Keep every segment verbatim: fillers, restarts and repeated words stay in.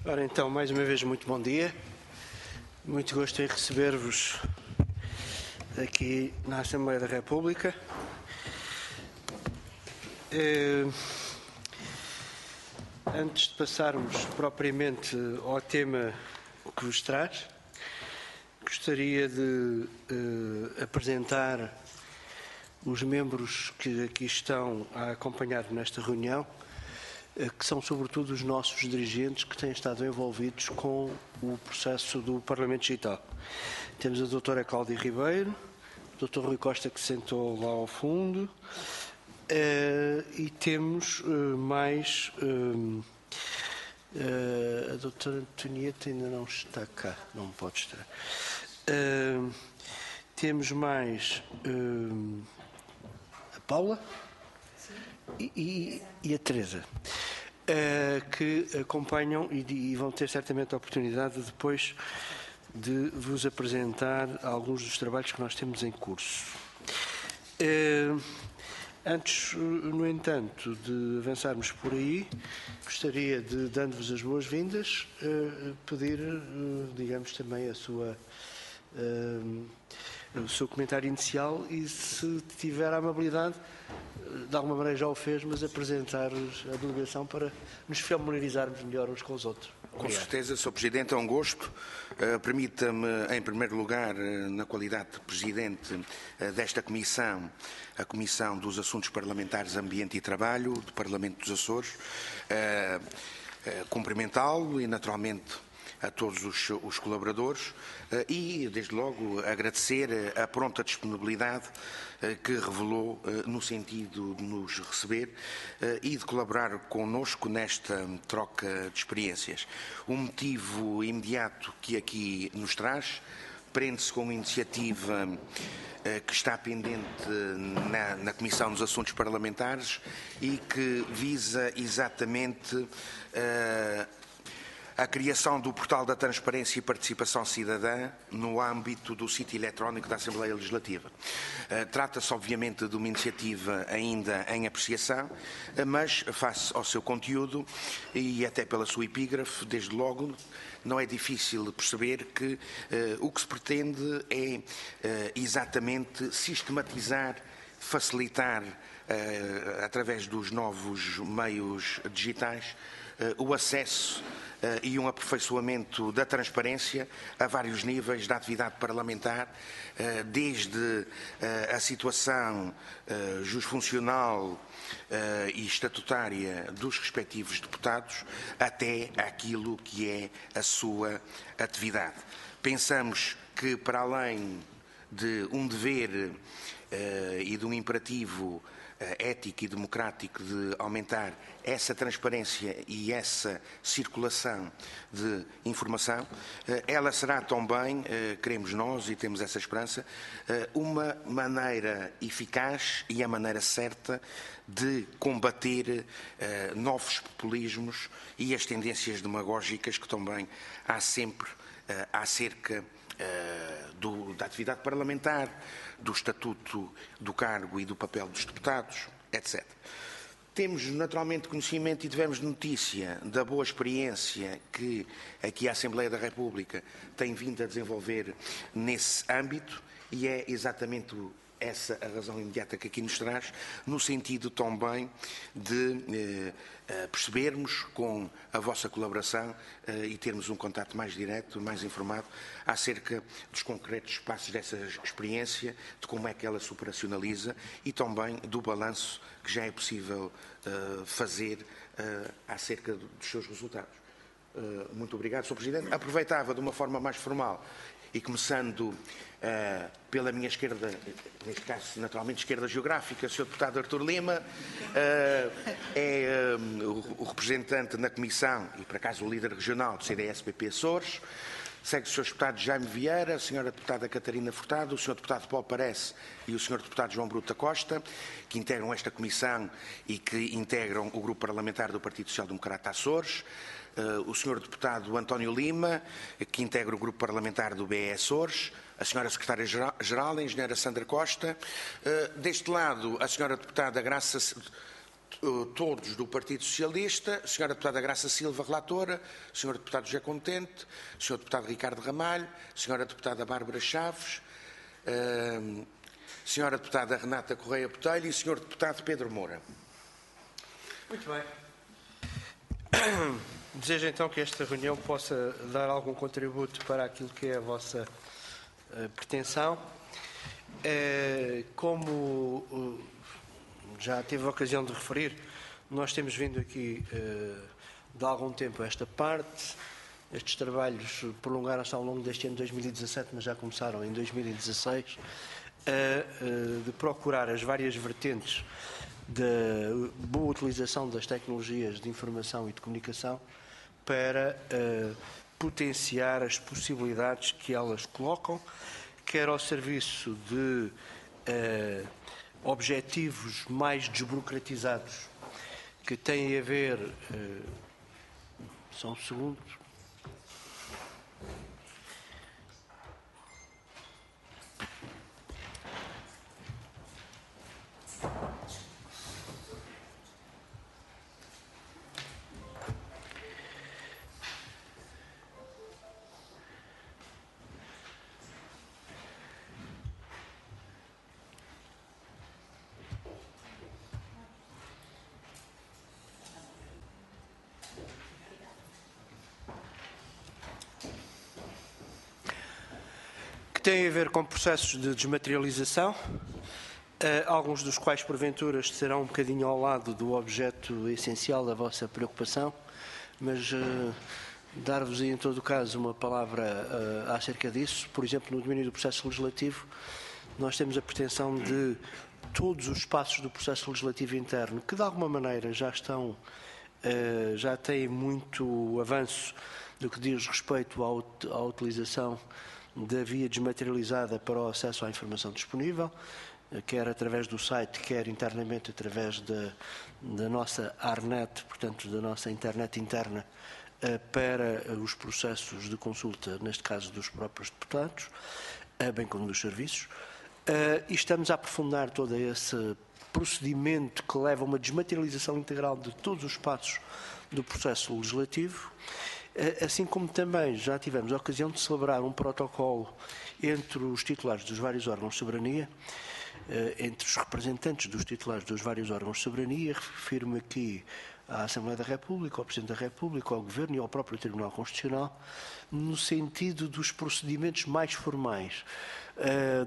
Ora então, mais uma vez, muito bom dia. Muito gosto em receber-vos aqui na Assembleia da República. Eh, antes de passarmos propriamente ao tema que vos traz, gostaria de eh, apresentar os membros que aqui estão a acompanhar nesta reunião, que são sobretudo os nossos dirigentes que têm estado envolvidos com o processo do Parlamento Digital. Temos a doutora Cláudia Ribeiro, o doutor Rui Costa, que sentou lá ao fundo, e temos mais a doutora Antonieta, ainda não está cá, não pode estar. Temos mais a Paula e, e, e a Teresa, uh, que acompanham e, e vão ter certamente a oportunidade depois de vos apresentar alguns dos trabalhos que nós temos em curso. Uh, antes, no entanto, de avançarmos por aí, gostaria de, dando-vos as boas-vindas, uh, pedir, uh, digamos, também a sua... Uh, o seu comentário inicial e, se tiver a amabilidade, de alguma maneira já o fez, mas apresentar a delegação para nos familiarizarmos melhor uns com os outros. Com certeza, senhor Presidente, é um gosto. Uh, Permita-me, em primeiro lugar, uh, na qualidade de Presidente uh, desta Comissão, a Comissão dos Assuntos Parlamentares, Ambiente e Trabalho, do Parlamento dos Açores, uh, uh, cumprimentá-lo e, naturalmente, a todos os, os colaboradores e, desde logo, agradecer a pronta disponibilidade que revelou no sentido de nos receber e de colaborar connosco nesta troca de experiências. O motivo imediato que aqui nos traz prende-se com uma iniciativa que está pendente na, na Comissão dos Assuntos Parlamentares e que visa exatamente uh, a criação do Portal da Transparência e Participação Cidadã no âmbito do sítio eletrónico da Assembleia Legislativa. Uh, Trata-se, obviamente, de uma iniciativa ainda em apreciação, uh, mas, face ao seu conteúdo e até pela sua epígrafe, desde logo, não é difícil perceber que uh, o que se pretende é uh, exatamente sistematizar, facilitar, uh, através dos novos meios digitais, uh, o acesso Uh, e um aperfeiçoamento da transparência a vários níveis da atividade parlamentar, uh, desde uh, a situação uh, jusfuncional uh, e estatutária dos respectivos deputados até aquilo que é a sua atividade. Pensamos que, para além de um dever uh, e de um imperativo ético e democrático de aumentar essa transparência e essa circulação de informação, ela será também, queremos nós e temos essa esperança, uma maneira eficaz e a maneira certa de combater novos populismos e as tendências demagógicas que também há sempre acerca do, da atividade parlamentar, do estatuto do cargo e do papel dos deputados, etcétera. Temos naturalmente conhecimento e tivemos notícia da boa experiência que aqui a Assembleia da República tem vindo a desenvolver nesse âmbito e é exatamente essa a razão imediata que aqui nos traz, no sentido também de eh, percebermos com a vossa colaboração eh, e termos um contato mais direto, mais informado, acerca dos concretos passos dessa experiência, de como é que ela se operacionaliza e também do balanço que já é possível eh, fazer eh, acerca dos seus resultados. Eh, muito obrigado, senhor Presidente. Aproveitava de uma forma mais formal e começando uh, pela minha esquerda, neste caso naturalmente esquerda geográfica, o senhor Deputado Artur Lima, uh, é um, o, o representante na Comissão e, por acaso, o líder regional do C D S P P Açores. Segue o senhor Deputado Jaime Vieira, a senhora Deputada Catarina Furtado, o senhor Deputado Paulo Parece e o senhor Deputado João Bruto da Costa, que integram esta Comissão e que integram o Grupo Parlamentar do Partido Social Democrata Açores. Uh, o senhor Deputado António Lima, que integra o Grupo Parlamentar do B E Açores, a senhora Secretária-Geral, a engenheira Sandra Costa, uh, deste lado a senhora Deputada Graça todos do Partido Socialista, senhora Deputada Graça Silva, relatora, senhor Deputado José Contente, senhor Deputado Ricardo Ramalho, senhora Deputada Bárbara Chaves, uh, senhora Deputada Renata Correia Botelho e senhor Deputado Pedro Moura. Muito bem. Desejo então que esta reunião possa dar algum contributo para aquilo que é a vossa uh, pretensão. Uh, como uh, já teve a ocasião de referir, nós temos vindo aqui uh, de algum tempo a esta parte. Estes trabalhos prolongaram-se ao longo deste ano de dois mil e dezassete, mas já começaram em dois mil e dezasseis, uh, uh, de procurar as várias vertentes da boa utilização das tecnologias de informação e de comunicação para uh, potenciar as possibilidades que elas colocam, quer ao serviço de uh, objetivos mais desburocratizados que têm a ver... Uh, só um segundo... que têm a ver com processos de desmaterialização, Uh, alguns dos quais, porventura, estarão um bocadinho ao lado do objeto essencial da vossa preocupação, mas uh, dar-vos, em todo o caso, uma palavra uh, acerca disso. Por exemplo, no domínio do processo legislativo, nós temos a pretensão de todos os passos do processo legislativo interno, que de alguma maneira já estão, uh, já têm muito avanço no que diz respeito à, à utilização da via desmaterializada para o acesso à informação disponível, quer através do site, quer internamente através da, da nossa ARNet, portanto, da nossa internet interna, para os processos de consulta, neste caso dos próprios deputados, bem como dos serviços. E estamos a aprofundar todo esse procedimento que leva a uma desmaterialização integral de todos os passos do processo legislativo, assim como também já tivemos a ocasião de celebrar um protocolo entre os titulares dos vários órgãos de soberania, entre os representantes dos titulares dos vários órgãos de soberania. Refiro-me aqui à Assembleia da República, ao Presidente da República, ao Governo e ao próprio Tribunal Constitucional, no sentido dos procedimentos mais formais, uh,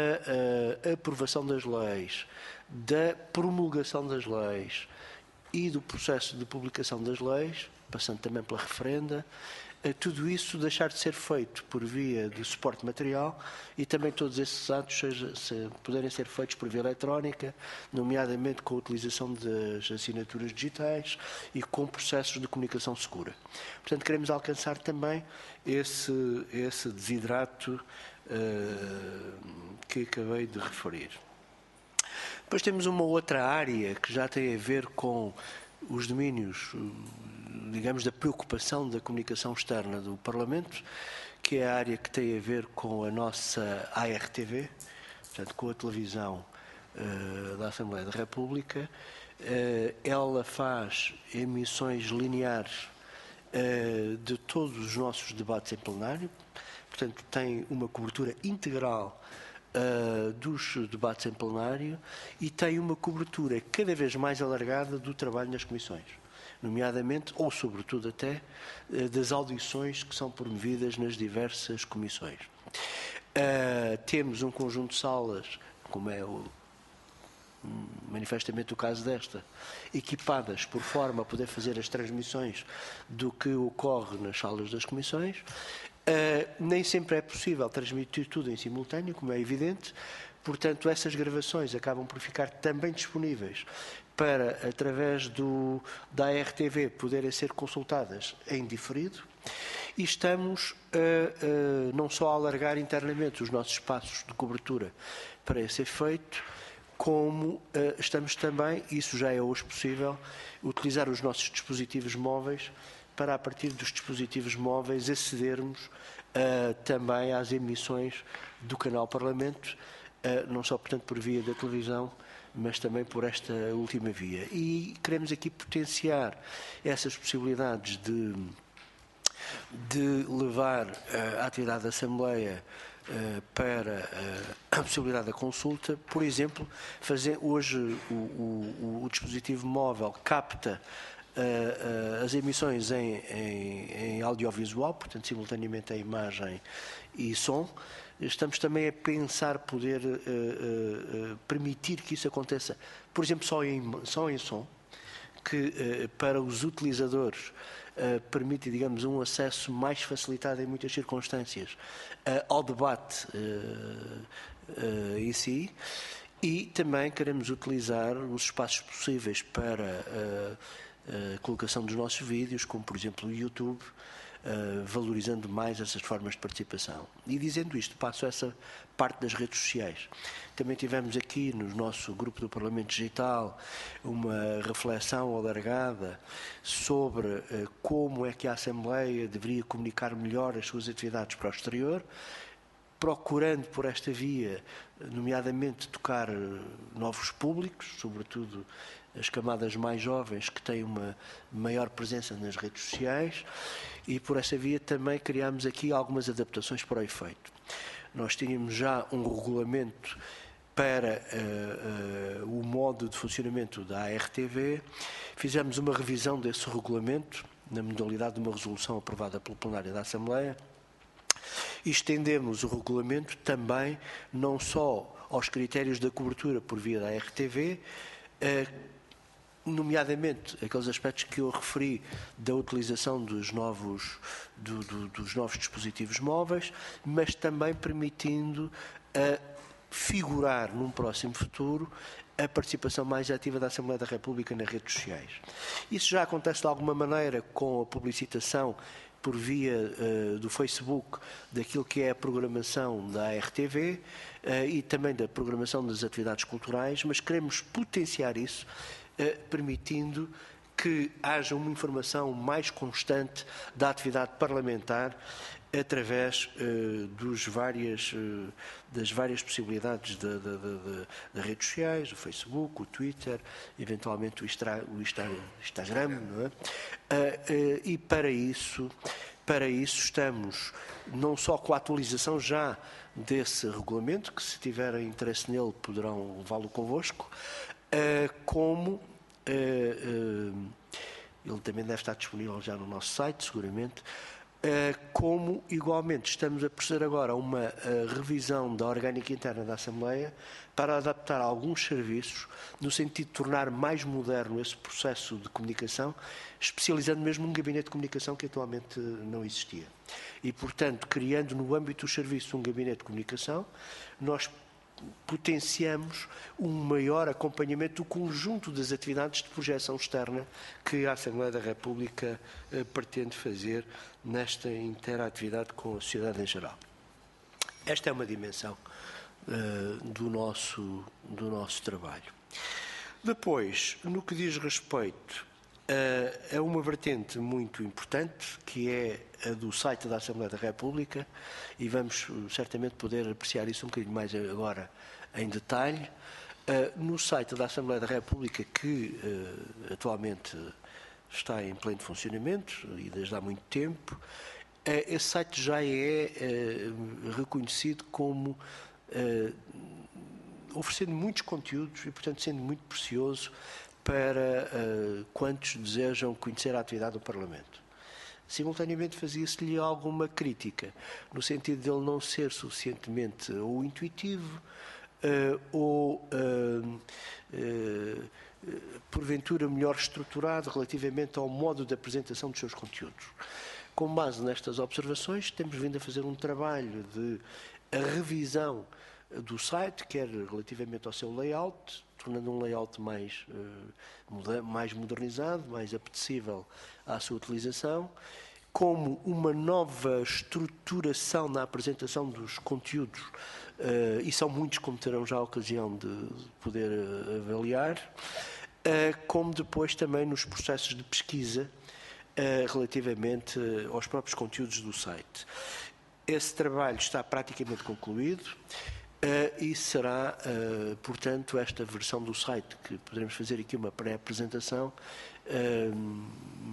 da uh, aprovação das leis, da promulgação das leis e do processo de publicação das leis, passando também pela referenda. Tudo isso deixar de ser feito por via de suporte material e também todos esses atos seja, se, poderem ser feitos por via eletrónica, nomeadamente com a utilização das assinaturas digitais e com processos de comunicação segura. Portanto, queremos alcançar também esse, esse desidrato uh, que acabei de referir. Depois temos uma outra área que já tem a ver com os domínios, digamos, da preocupação da comunicação externa do Parlamento, que é a área que tem a ver com a nossa A R T V, portanto, com a televisão uh, da Assembleia da República. Uh, ela faz emissões lineares uh, de todos os nossos debates em plenário, portanto, tem uma cobertura integral Uh, dos debates em plenário e tem uma cobertura cada vez mais alargada do trabalho nas comissões, nomeadamente, ou sobretudo até, uh, das audições que são promovidas nas diversas comissões. Uh, temos um conjunto de salas, como é o, manifestamente o caso desta, equipadas por forma a poder fazer as transmissões do que ocorre nas salas das comissões. Uh, nem sempre é possível transmitir tudo em simultâneo, como é evidente, portanto essas gravações acabam por ficar também disponíveis para, através do, da A R T V, poderem ser consultadas em diferido, e estamos uh, uh, não só a alargar internamente os nossos espaços de cobertura para esse efeito, como uh, estamos também, isso já é hoje possível, utilizar os nossos dispositivos móveis para, a partir dos dispositivos móveis, acedermos uh, também às emissões do canal Parlamento, não só, portanto, por via da televisão, mas também por esta última via. E queremos aqui potenciar essas possibilidades de, de levar a atividade da Assembleia para a possibilidade da consulta. Por exemplo, fazer, hoje o, o, o dispositivo móvel capta Uh, uh, as emissões em, em, em audiovisual, portanto, simultaneamente a imagem e som. Estamos também a pensar poder uh, uh, uh, permitir que isso aconteça, por exemplo, só em, só em som, que uh, para os utilizadores uh, permite, digamos, um acesso mais facilitado em muitas circunstâncias uh, ao debate uh, uh, em si. E também queremos utilizar os espaços possíveis para uh, a colocação dos nossos vídeos, como por exemplo o YouTube, uh, valorizando mais essas formas de participação. E dizendo isto, passo a essa parte das redes sociais. Também tivemos aqui no nosso grupo do Parlamento Digital uma reflexão alargada sobre uh, como é que a Assembleia deveria comunicar melhor as suas atividades para o exterior, procurando por esta via, nomeadamente, tocar novos públicos, sobretudo as camadas mais jovens que têm uma maior presença nas redes sociais, e por essa via também criámos aqui algumas adaptações para o efeito. Nós tínhamos já um regulamento para uh, uh, o modo de funcionamento da A R T V, fizemos uma revisão desse regulamento, na modalidade de uma resolução aprovada pelo plenário da Assembleia, e estendemos o regulamento também não só aos critérios da cobertura por via da A R T V, uh, nomeadamente aqueles aspectos que eu referi da utilização dos novos, do, do, dos novos dispositivos móveis, mas também permitindo a figurar num próximo futuro a participação mais ativa da Assembleia da República nas redes sociais. Isso já acontece de alguma maneira com a publicitação por via uh, do Facebook daquilo que é a programação da A R T V uh, e também da programação das atividades culturais, mas queremos potenciar isso, Uh, permitindo que haja uma informação mais constante da atividade parlamentar através uh, dos várias, uh, das várias possibilidades das redes sociais, o Facebook, o Twitter, eventualmente o, Instra, o Insta, Instagram, não é? Uh, uh, e para isso, para isso estamos não só com a atualização já desse regulamento, que se tiverem interesse nele poderão levá-lo convosco, Uh, como uh, uh, ele também deve estar disponível já no nosso site, seguramente, uh, como igualmente estamos a proceder agora a uma uh, revisão da orgânica interna da Assembleia para adaptar alguns serviços no sentido de tornar mais moderno esse processo de comunicação, especializando mesmo um gabinete de comunicação que atualmente não existia. E, portanto, criando no âmbito dos serviços um gabinete de comunicação, nós potenciamos um maior acompanhamento do conjunto das atividades de projeção externa que a Assembleia da República eh, pretende fazer nesta interatividade com a sociedade em geral. Esta é uma dimensão eh, do nosso, do nosso trabalho. Depois, no que diz respeito a, a uma vertente muito importante, que é a do site da Assembleia da República, e vamos certamente poder apreciar isso um bocadinho mais agora em detalhe. Uh, no site da Assembleia da República, que uh, atualmente está em pleno funcionamento e desde há muito tempo, uh, esse site já é uh, reconhecido como uh, oferecendo muitos conteúdos e, portanto, sendo muito precioso para uh, quantos desejam conhecer a atividade do Parlamento. Simultaneamente fazia-se-lhe alguma crítica, no sentido de ele não ser suficientemente ou intuitivo uh, ou, uh, uh, porventura, melhor estruturado relativamente ao modo de apresentação dos seus conteúdos. Com base nestas observações, temos vindo a fazer um trabalho de revisão do site, quer relativamente ao seu layout, tornando um layout mais, uh, mais modernizado, mais apetecível à sua utilização, como uma nova estruturação na apresentação dos conteúdos, uh, e são muitos, como terão já a ocasião de poder uh, avaliar, uh, como depois também nos processos de pesquisa uh, relativamente uh, aos próprios conteúdos do site. Esse trabalho está praticamente concluído. e será, uh, portanto, esta versão do site, que poderemos fazer aqui uma pré-apresentação, uh,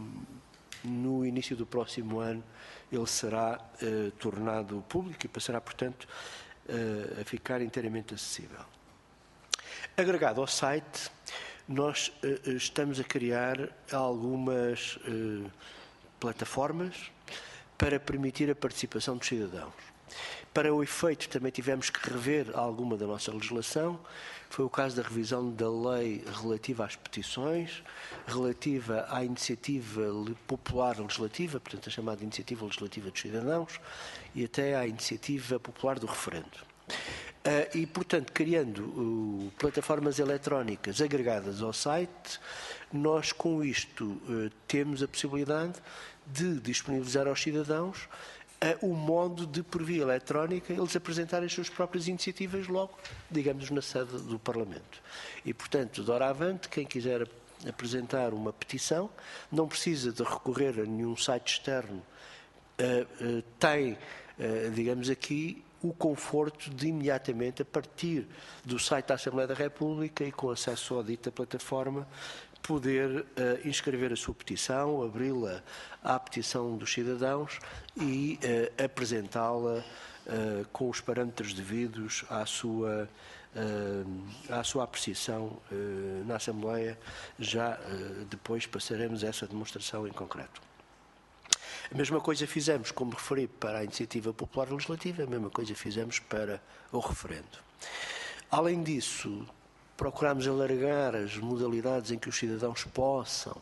no início do próximo ano ele será uh, tornado público e passará, portanto, uh, a ficar inteiramente acessível. Agregado ao site, nós uh, estamos a criar algumas uh, plataformas para permitir a participação dos cidadãos. Para o efeito, também tivemos que rever alguma da nossa legislação. Foi o caso da revisão da lei relativa às petições, relativa à iniciativa popular legislativa, portanto a chamada iniciativa legislativa dos cidadãos, e até à iniciativa popular do referendo. E, portanto, criando uh, plataformas eletrónicas agregadas ao site, nós com isto uh, temos a possibilidade de disponibilizar aos cidadãos uh, o modo de, por via eletrónica, eles apresentarem as suas próprias iniciativas logo, digamos, na sede do Parlamento. E, portanto, de hora avante, quem quiser apresentar uma petição não precisa de recorrer a nenhum site externo, uh, uh, tem, uh, digamos aqui, o conforto de imediatamente, a partir do site da Assembleia da República e com acesso à dita plataforma, poder uh, inscrever a sua petição, abri-la à petição dos cidadãos e uh, apresentá-la uh, com os parâmetros devidos à sua, uh, à sua apreciação uh, na Assembleia. Já uh, depois passaremos a essa demonstração em concreto. A mesma coisa fizemos, como referi, para a Iniciativa Popular Legislativa, a mesma coisa fizemos para o referendo. Além disso, procuramos alargar as modalidades em que os cidadãos possam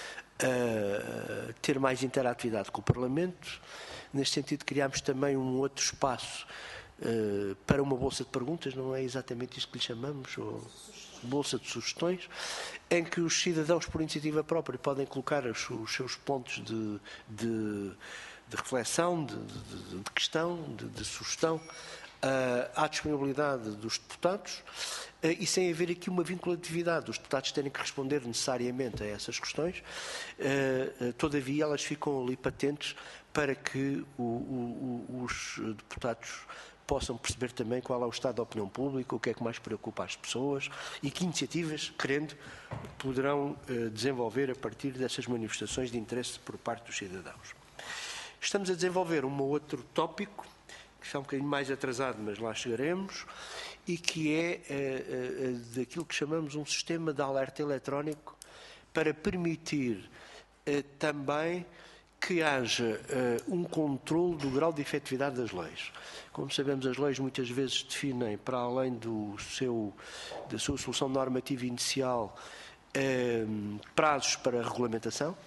uh, ter mais interatividade com o Parlamento. Neste sentido, criámos também um outro espaço uh, para uma bolsa de perguntas, não é exatamente isto que lhe chamamos, ou bolsa de sugestões, em que os cidadãos, por iniciativa própria, podem colocar os, os seus pontos de, de, de reflexão, de, de, de questão, de, de sugestão, uh, à disponibilidade dos deputados, uh, e sem haver aqui uma vinculatividade, os deputados terem que responder necessariamente a essas questões, uh, uh, todavia elas ficam ali patentes para que o, o, os deputados possam perceber também qual é o estado da opinião pública, o que é que mais preocupa as pessoas e que iniciativas, querendo, poderão uh, desenvolver a partir dessas manifestações de interesse por parte dos cidadãos. Estamos a desenvolver um outro tópico, que está um bocadinho mais atrasado, mas lá chegaremos, e que é uh, uh, daquilo que chamamos um sistema de alerta eletrónico para permitir uh, também que haja uh, um controle do grau de efetividade das leis. Como sabemos, as leis muitas vezes definem, para além do seu, da sua solução normativa inicial, uh, prazos para regulamentação.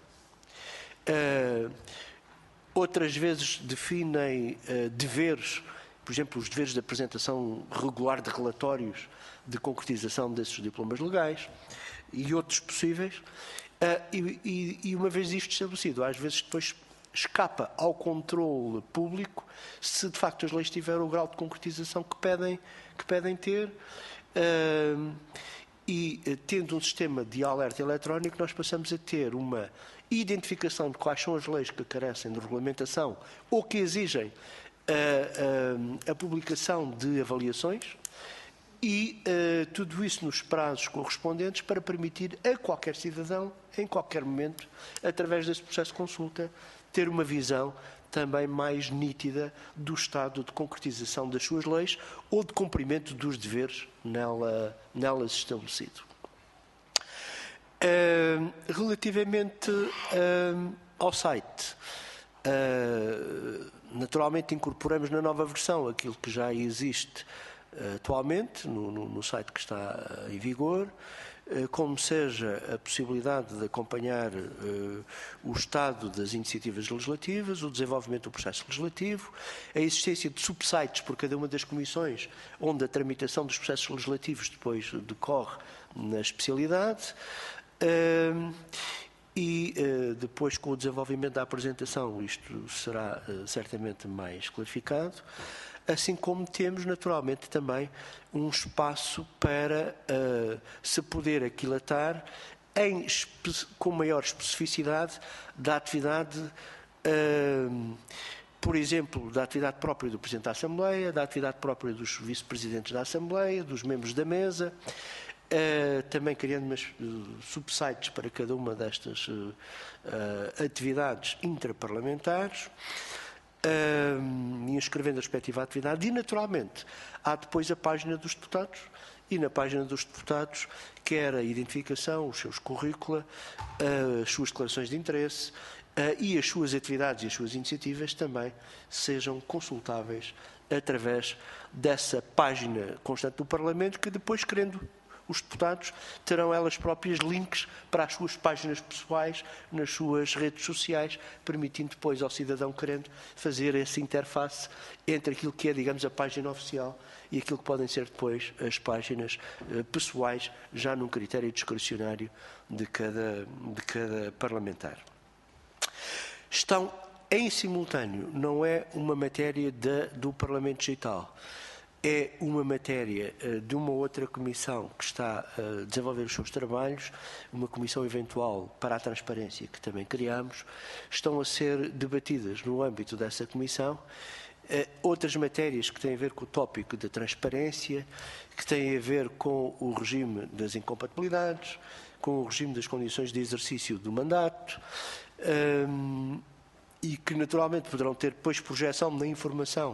Uh, outras vezes definem uh, deveres, por exemplo, os deveres de apresentação regular de relatórios de concretização desses diplomas legais e outros possíveis. Uh, e, e, e uma vez isto estabelecido, às vezes depois escapa ao controle público se de facto as leis tiverem o grau de concretização que pedem, que pedem ter, uh, e uh, tendo um sistema de alerta eletrónico nós passamos a ter uma identificação de quais são as leis que carecem de regulamentação ou que exigem uh, uh, a publicação de avaliações, e uh, tudo isso nos prazos correspondentes para permitir a qualquer cidadão, em qualquer momento, através desse processo de consulta, ter uma visão também mais nítida do estado de concretização das suas leis ou de cumprimento dos deveres nela, nelas estabelecido. Uh, relativamente uh, ao site, uh, naturalmente incorporamos na nova versão aquilo que já existe atualmente no, no, no site que está em vigor, como seja a possibilidade de acompanhar uh, o estado das iniciativas legislativas, o desenvolvimento do processo legislativo, a existência de subsites por cada uma das comissões, onde a tramitação dos processos legislativos depois decorre na especialidade, uh, e uh, depois, com o desenvolvimento da apresentação, isto será uh, certamente mais clarificado. Assim como temos, naturalmente, também um espaço para uh, se poder aquilatar em, com maior especificidade da atividade uh, por exemplo, da atividade própria do Presidente da Assembleia, da atividade própria dos Vice-Presidentes da Assembleia, dos membros da mesa, uh, também criando umas uh, subsites para cada uma destas uh, uh, atividades intraparlamentares, uh, e inscrevendo a respectiva atividade, e naturalmente há depois a página dos deputados, e na página dos deputados quer a identificação, os seus currícula, uh, as suas declarações de interesse, Uh, e as suas atividades e as suas iniciativas também sejam consultáveis através dessa página constante do Parlamento, que depois, querendo os deputados, terão elas próprias links para as suas páginas pessoais, nas suas redes sociais, permitindo depois ao cidadão querendo fazer essa interface entre aquilo que é, digamos, a página oficial e aquilo que podem ser depois as páginas uh, pessoais, já num critério discricionário de cada, de cada parlamentar. Estão em simultâneo, não é uma matéria de, do Parlamento Digital, é uma matéria uh, de uma outra comissão que está a desenvolver os seus trabalhos, uma comissão eventual para a transparência que também criamos, estão a ser debatidas no âmbito dessa comissão. Uh, outras matérias que têm a ver com o tópico da transparência, que têm a ver com o regime das incompatibilidades, com o regime das condições de exercício do mandato, Um, e que naturalmente poderão ter depois projeção da informação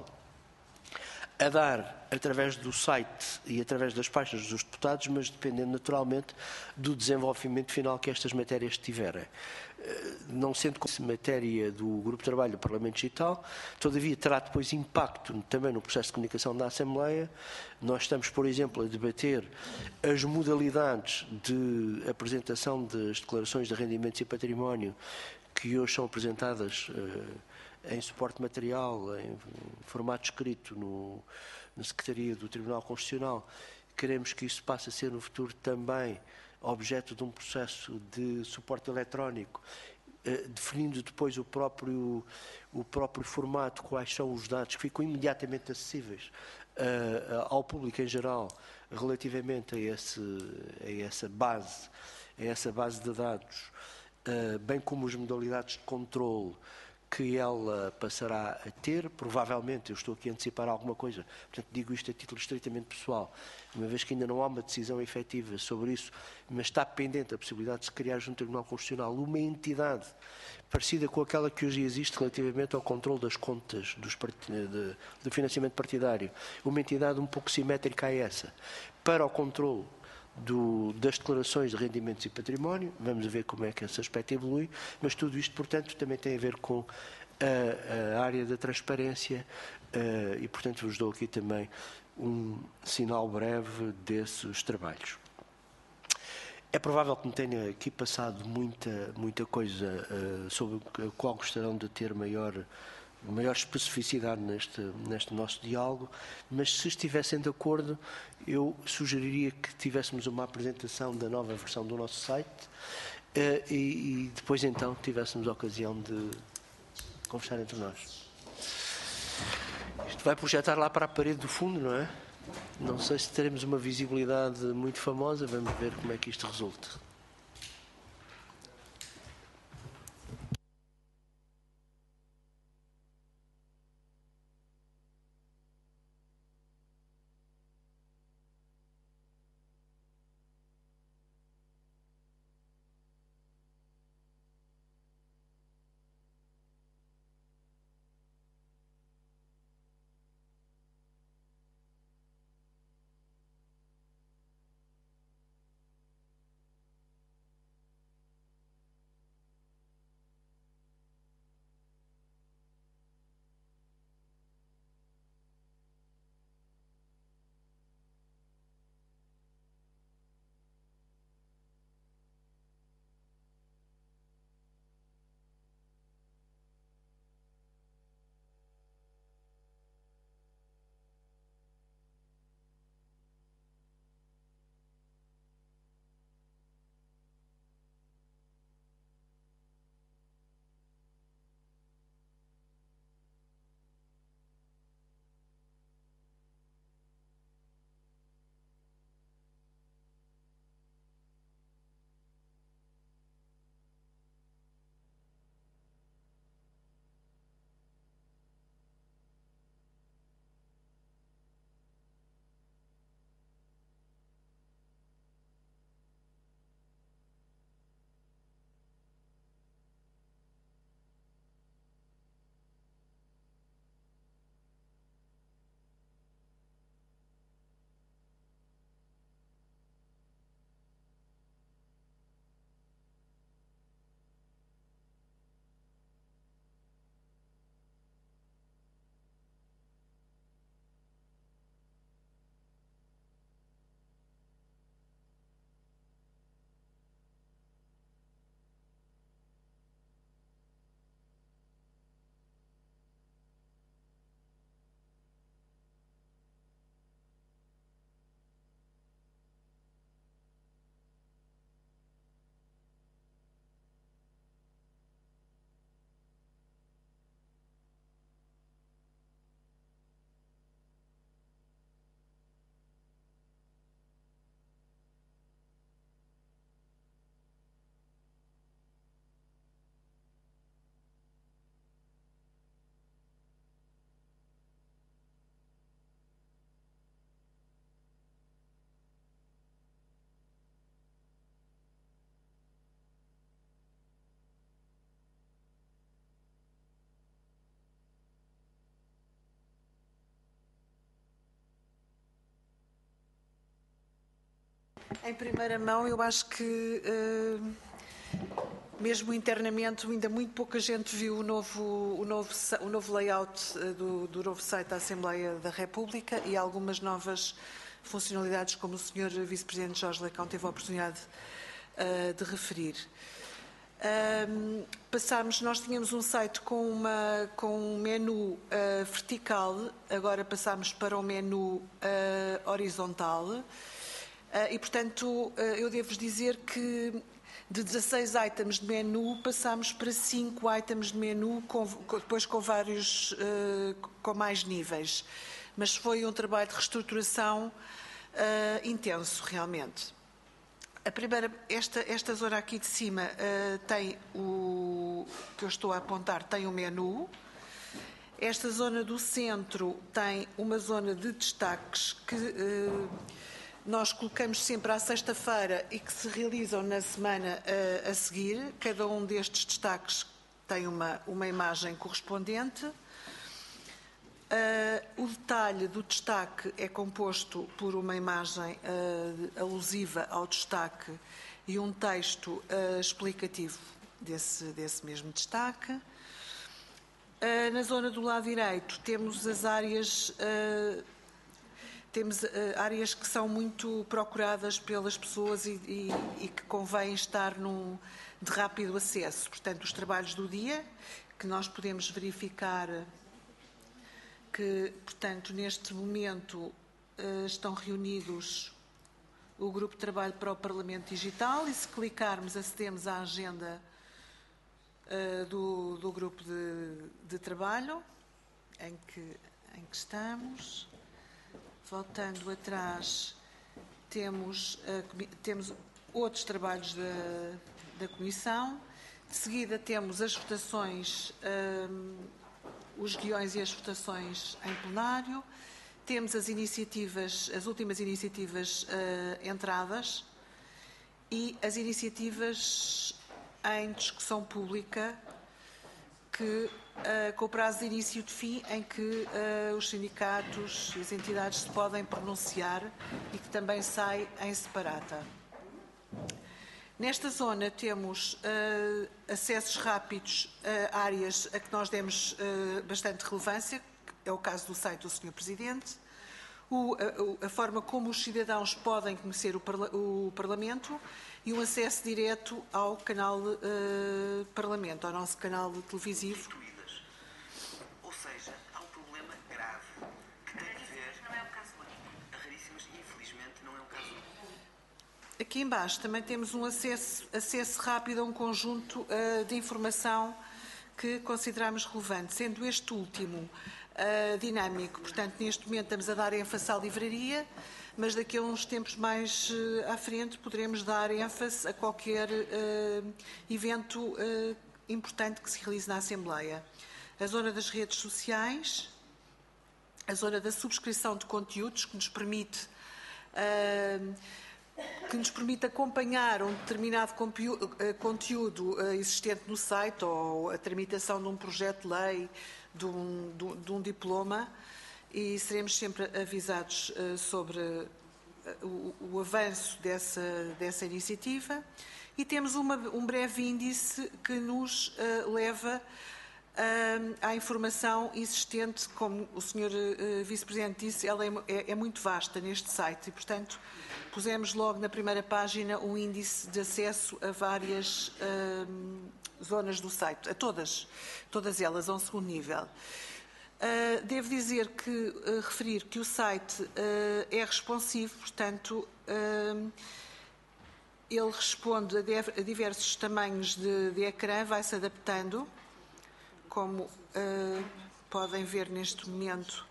a dar através do site e através das páginas dos deputados, mas dependendo naturalmente do desenvolvimento final que estas matérias tiverem. Não sendo matéria do Grupo de Trabalho do Parlamento Digital, todavia terá depois impacto também no processo de comunicação da Assembleia. Nós estamos, por exemplo, a debater as modalidades de apresentação das declarações de rendimentos e património que hoje são apresentadas uh, em suporte material, em formato escrito no, na Secretaria do Tribunal Constitucional. Queremos que isso passe a ser no futuro também objeto de um processo de suporte eletrónico, uh, definindo depois o próprio, o próprio formato, quais são os dados que ficam imediatamente acessíveis uh, ao público em geral relativamente a, esse, a essa base, a essa base de dados, Uh, bem como as modalidades de controle que ela passará a ter. Provavelmente, eu estou aqui a antecipar alguma coisa, portanto digo isto a título estritamente pessoal, uma vez que ainda não há uma decisão efetiva sobre isso, mas está pendente a possibilidade de se criar junto ao Tribunal Constitucional uma entidade parecida com aquela que hoje existe relativamente ao controle das contas dos part... de... do financiamento partidário, uma entidade um pouco simétrica a essa, para o controle Do, das declarações de rendimentos e património. Vamos ver como é que esse aspecto evolui, mas tudo isto, portanto, também tem a ver com a, a área da transparência uh, e, portanto, vos dou aqui também um sinal breve desses trabalhos. É provável que me tenha aqui passado muita, muita coisa uh, sobre a qual gostarão de ter maior maior especificidade neste, neste nosso diálogo, mas se estivessem de acordo, eu sugeriria que tivéssemos uma apresentação da nova versão do nosso site uh, e, e depois então tivéssemos a ocasião de conversar entre nós. Isto vai projetar lá para a parede do fundo, não é? Não sei se teremos uma visibilidade muito famosa, vamos ver como é que isto resulta. Em primeira mão, eu acho que, uh, mesmo internamente, ainda muito pouca gente viu o novo, o novo, o novo layout do, do novo site da Assembleia da República e algumas novas funcionalidades, como o senhor Vice-Presidente Jorge Leitão teve a oportunidade uh, de referir. Um, passámos, nós tínhamos um site com, uma, com um menu uh, vertical, agora passámos para um menu uh, horizontal uh, e, portanto, uh, eu devo-vos dizer que de dezasseis itens de menu passámos para cinco itens de menu, com, depois com vários, uh, com mais níveis. Mas foi um trabalho de reestruturação uh, intenso, realmente. A primeira, esta, esta zona aqui de cima uh, tem o que eu estou a apontar, tem o menu. Esta zona do centro tem uma zona de destaques que uh, nós colocamos sempre à sexta-feira e que se realizam na semana uh, a seguir. Cada um destes destaques tem uma, uma imagem correspondente. Uh, o detalhe do destaque é composto por uma imagem uh, alusiva ao destaque e um texto uh, explicativo desse, desse mesmo destaque. Uh, na zona do lado direito temos as áreas, uh, temos uh, áreas que são muito procuradas pelas pessoas e, e, e que convém estar num, de rápido acesso. Portanto, os trabalhos do dia, que nós podemos verificar que, portanto, neste momento uh, estão reunidos o Grupo de Trabalho para o Parlamento Digital e, se clicarmos, acedemos à agenda uh, do, do Grupo de, de Trabalho em que, em que estamos. Voltando atrás, temos, uh, temos outros trabalhos da, da Comissão. De seguida, temos as votações uh, os guiões e as votações em plenário, temos as iniciativas, as últimas iniciativas uh, entradas e as iniciativas em discussão pública que, uh, com o prazo de início e de fim, em que uh, os sindicatos e as entidades se podem pronunciar e que também sai em separata. Nesta zona temos uh, acessos rápidos a áreas a que nós demos uh, bastante relevância, é o caso do site do senhor Presidente, o, a, a forma como os cidadãos podem conhecer o, parla o Parlamento e o acesso direto ao canal uh, Parlamento, ao nosso canal televisivo. Ou seja, há um problema grave que tem que ver... Não é o caso único. Raríssimas, infelizmente, não é o caso único. Aqui embaixo também temos um acesso, acesso rápido a um conjunto uh, de informação que consideramos relevante, sendo este último uh, dinâmico. Portanto, neste momento estamos a dar ênfase à livraria, mas daqui a uns tempos mais uh, à frente poderemos dar ênfase a qualquer uh, evento uh, importante que se realize na Assembleia. A zona das redes sociais, a zona da subscrição de conteúdos, que nos permite... Uh, que nos permite acompanhar um determinado conteúdo existente no site ou a tramitação de um projeto de lei, de um, de um diploma, e seremos sempre avisados sobre o, o avanço dessa, dessa iniciativa. E temos uma, um breve índice que nos uh, leva uh, à informação existente, como o senhor uh, Vice-Presidente disse, ela é, é, é muito vasta neste site e, portanto, pusemos logo na primeira página um índice de acesso a várias uh, zonas do site, a todas, todas elas, a um segundo nível. Uh, devo dizer que, uh, referir que o site uh, é responsivo, portanto, uh, ele responde a, a diversos tamanhos de, de ecrã, vai-se adaptando, como uh, podem ver neste momento.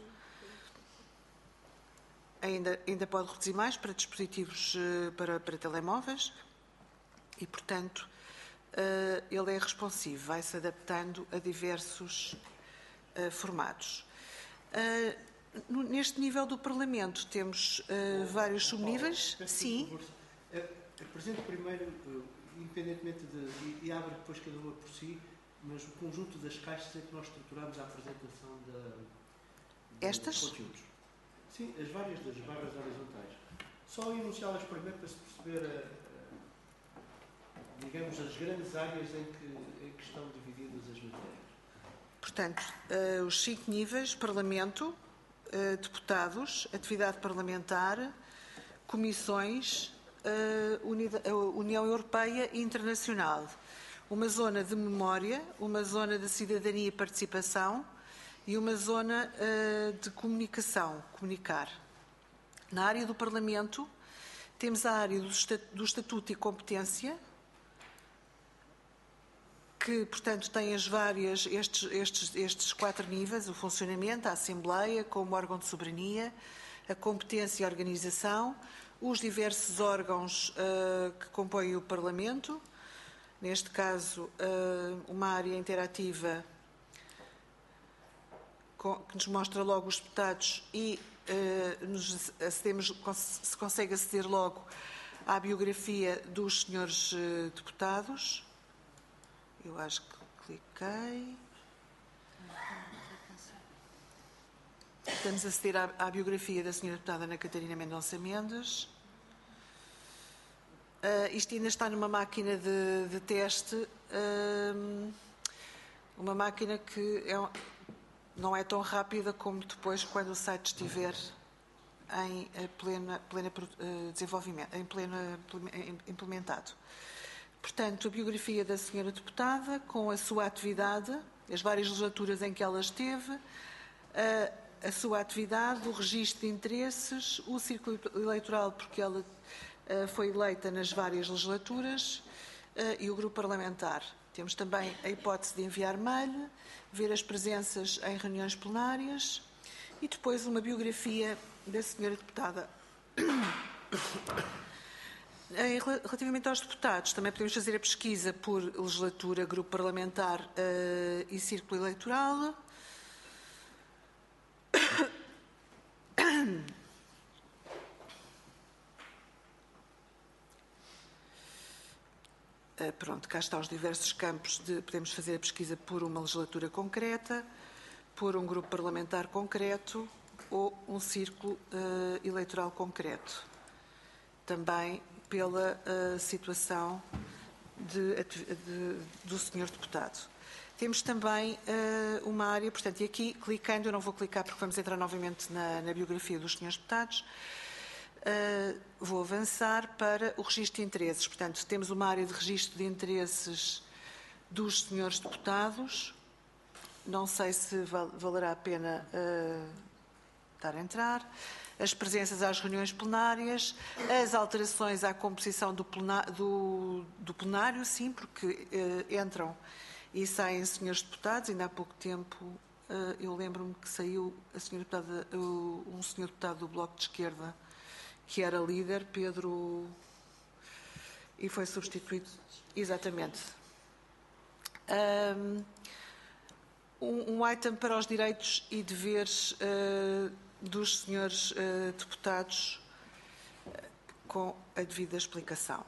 Ainda, ainda pode reduzir mais para dispositivos, uh, para, para telemóveis e, portanto, uh, ele é responsivo, vai-se adaptando a diversos uh, formatos. Uh, no, neste nível do Parlamento temos uh, vários subníveis. Sim. Apresento primeiro, independentemente de... e abre depois cada uma por si, mas o conjunto das caixas em que nós estruturamos a apresentação da, Estas? dos conteúdos. Sim, as várias das barras horizontais. Só enunciá-las primeiro para se perceber, a, a, digamos, as grandes áreas em que, em que estão divididas as matérias. Portanto, uh, os cinco níveis: Parlamento, uh, deputados, atividade parlamentar, comissões, uh, Unida, uh, União Europeia e Internacional. Uma zona de memória, uma zona de cidadania e participação e uma zona uh, de comunicação, comunicar. Na área do Parlamento, temos a área do Estatuto e Competência, que, portanto, tem as várias, estes, estes, estes quatro níveis: o funcionamento, a Assembleia como órgão de soberania, a competência e a organização, os diversos órgãos uh, que compõem o Parlamento, neste caso, uh, uma área interativa com, que nos mostra logo os deputados e uh, nos acedemos, se consegue aceder logo à biografia dos senhores uh, deputados. Eu acho que cliquei. Estamos a aceder à, à biografia da senhora deputada Ana Catarina Mendonça Mendes. Uh, isto ainda está numa máquina de, de teste, uh, uma máquina que é, não é tão rápida como depois quando o site estiver em plena, plena uh, desenvolvimento, em pleno implementado. Portanto, a biografia da senhora deputada, com a sua atividade, as várias legislaturas em que ela esteve, uh, a sua atividade, o registro de interesses, o círculo eleitoral, porque ela uh, foi eleita nas várias legislaturas, uh, e o grupo parlamentar. Temos também a hipótese de enviar mail, ver as presenças em reuniões plenárias e depois uma biografia da senhora deputada. Relativamente aos deputados, também podemos fazer a pesquisa por legislatura, grupo parlamentar uh, e círculo eleitoral. Uh, pronto, cá estão os diversos campos de podemos fazer a pesquisa por uma legislatura concreta, por um grupo parlamentar concreto ou um círculo uh, eleitoral concreto. Também pela uh, situação de, de, do senhor deputado. Temos também uh, uma área, portanto, e aqui, clicando, eu não vou clicar porque vamos entrar novamente na, na biografia dos senhores deputados, uh, vou avançar para o registro de interesses. Portanto, temos uma área de registro de interesses dos senhores deputados. Não sei se val, valerá a pena uh, estar a entrar. As presenças às reuniões plenárias, as alterações à composição do plenário, do, do plenário sim, porque eh, entram e saem senhores deputados. Ainda há pouco tempo eh, eu lembro-me que saiu a senhora deputada, uh, um senhor deputado do Bloco de Esquerda, que era líder, Pedro, e foi substituído. Exatamente. Um, um item para os direitos e deveres uh, dos senhores uh, deputados uh, com a devida explicação.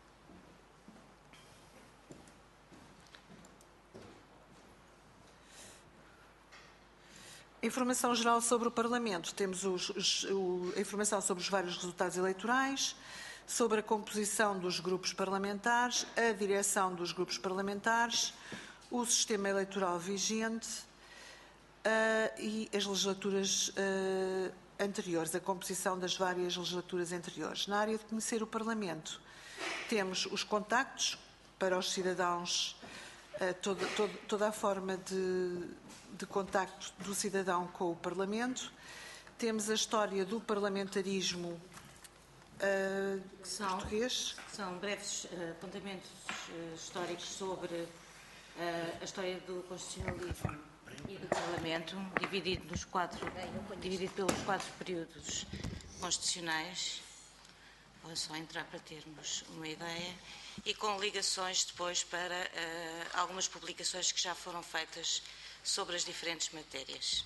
Informação geral sobre o Parlamento. Temos os, os, o, a informação sobre os vários resultados eleitorais, sobre a composição dos grupos parlamentares, a direção dos grupos parlamentares, o sistema eleitoral vigente, Uh, e as legislaturas uh, anteriores, a composição das várias legislaturas anteriores. Na área de conhecer o Parlamento, temos os contactos para os cidadãos, uh, toda, toda, toda a forma de, de contacto do cidadão com o Parlamento. Temos a história do parlamentarismo uh, são, português. São breves uh, apontamentos uh, históricos sobre uh, a história do constitucionalismo e do Parlamento, dividido, nos quatro, dividido pelos quatro períodos constitucionais. Vou só entrar para termos uma ideia. E com ligações depois para uh, algumas publicações que já foram feitas sobre as diferentes matérias.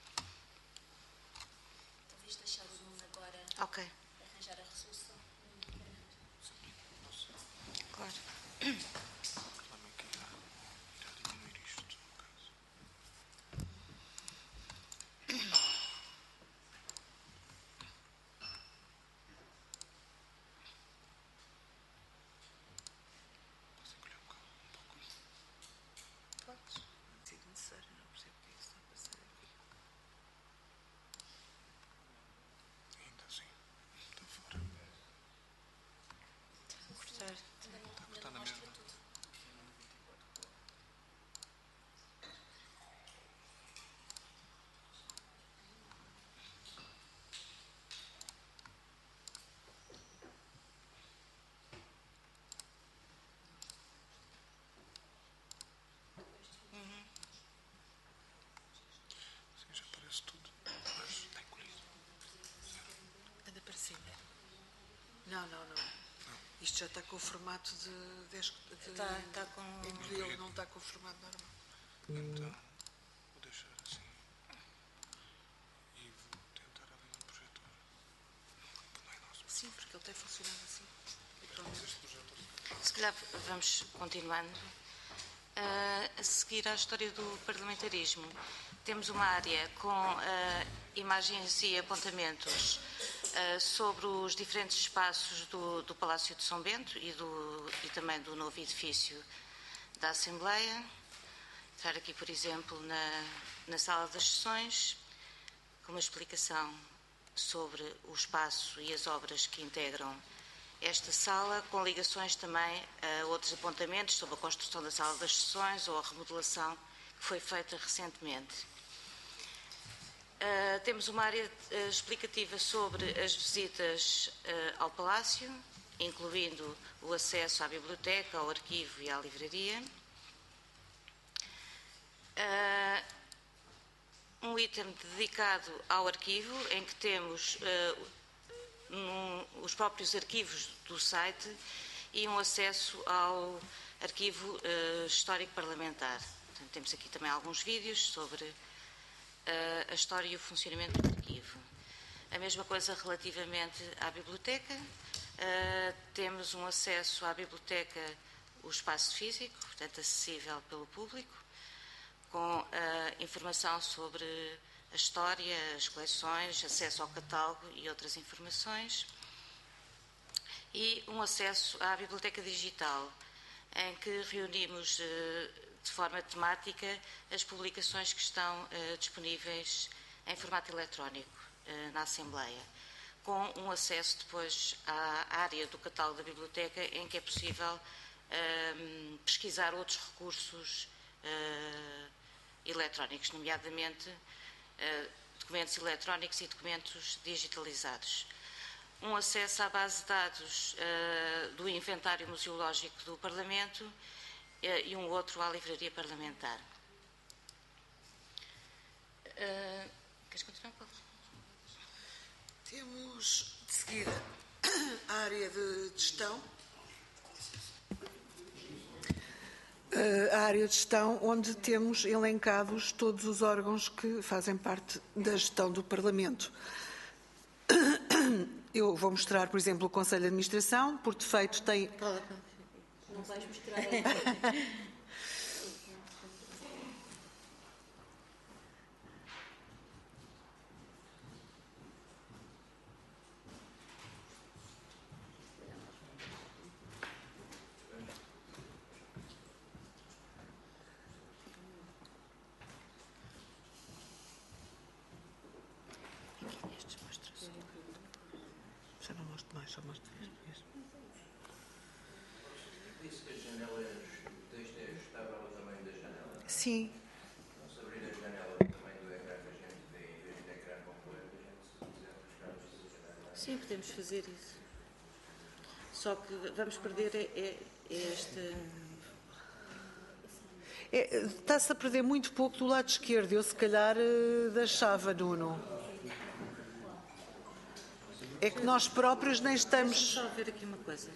Talvez deixar o nome agora. Ok. Arranjar a resolução. Claro. Não, não, não. Isto já está com o formato de... de, de Está, está com... em modelo, não está com o formato normal. Então, vou deixar assim. E vou tentar abrir no projetor. Que não é nosso. Sim, porque ele tem funcionado assim. Habitualmente. Se calhar vamos continuando. Uh, a seguir à história do parlamentarismo, temos uma área com uh, imagens e apontamentos uh, sobre os diferentes espaços do, do Palácio de São Bento e, do, e também do novo edifício da Assembleia. Estar aqui, por exemplo, na, na sala das sessões, com uma explicação sobre o espaço e as obras que integram esta sala, com ligações também a outros apontamentos sobre a construção da sala das sessões ou a remodelação que foi feita recentemente. Uh, temos uma área uh, explicativa sobre as visitas uh, ao Palácio, incluindo o acesso à biblioteca, ao arquivo e à livraria. Uh, um item dedicado ao arquivo, em que temos uh, Um, os próprios arquivos do site e um acesso ao arquivo uh, histórico parlamentar. Portanto, temos aqui também alguns vídeos sobre uh, a história e o funcionamento do arquivo. A mesma coisa relativamente à biblioteca. Uh, temos um acesso à biblioteca, o espaço físico, portanto acessível pelo público, com uh, informação sobre a história, as coleções, acesso ao catálogo e outras informações, e um acesso à biblioteca digital, em que reunimos de forma temática as publicações que estão disponíveis em formato eletrónico na Assembleia, com um acesso depois à área do catálogo da biblioteca, em que é possível pesquisar outros recursos eletrónicos, nomeadamente Uh, documentos eletrónicos e documentos digitalizados. Um acesso à base de dados uh, do Inventário Museológico do Parlamento uh, e um outro à Livraria Parlamentar. Uh, queres continuar, Paulo? Temos, de seguida, a área de gestão. A área de gestão, onde temos elencados todos os órgãos que fazem parte da gestão do Parlamento. Eu vou mostrar, por exemplo, o Conselho de Administração, por defeito tem... Não vais mostrar aí. Já não mostro mais, só mostro mesmo. Disse que as janelas, isto é ajustável ao tamanho da janela. Sim. Não se abrir a janela do tamanho do ecrã que a gente vê, em vez de ecrã completo, a gente se quiser buscar as janelas. Sim, podemos fazer isso. Só que vamos perder este... É, está-se a perder muito pouco do lado esquerdo. Eu, se calhar, deixava, Nuno. É que nós próprios nem estamos... Deixa-me só ver aqui uma coisa.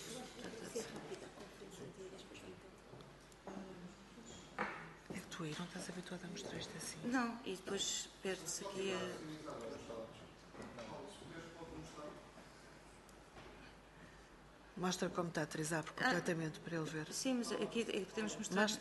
É que tu aí não estás habituado a mostrar isto assim. Não, e depois perde-se aqui a... Mostra como está, Teresa, abre completamente ah, para ele ver. Sim, mas aqui podemos mostrar... Mas...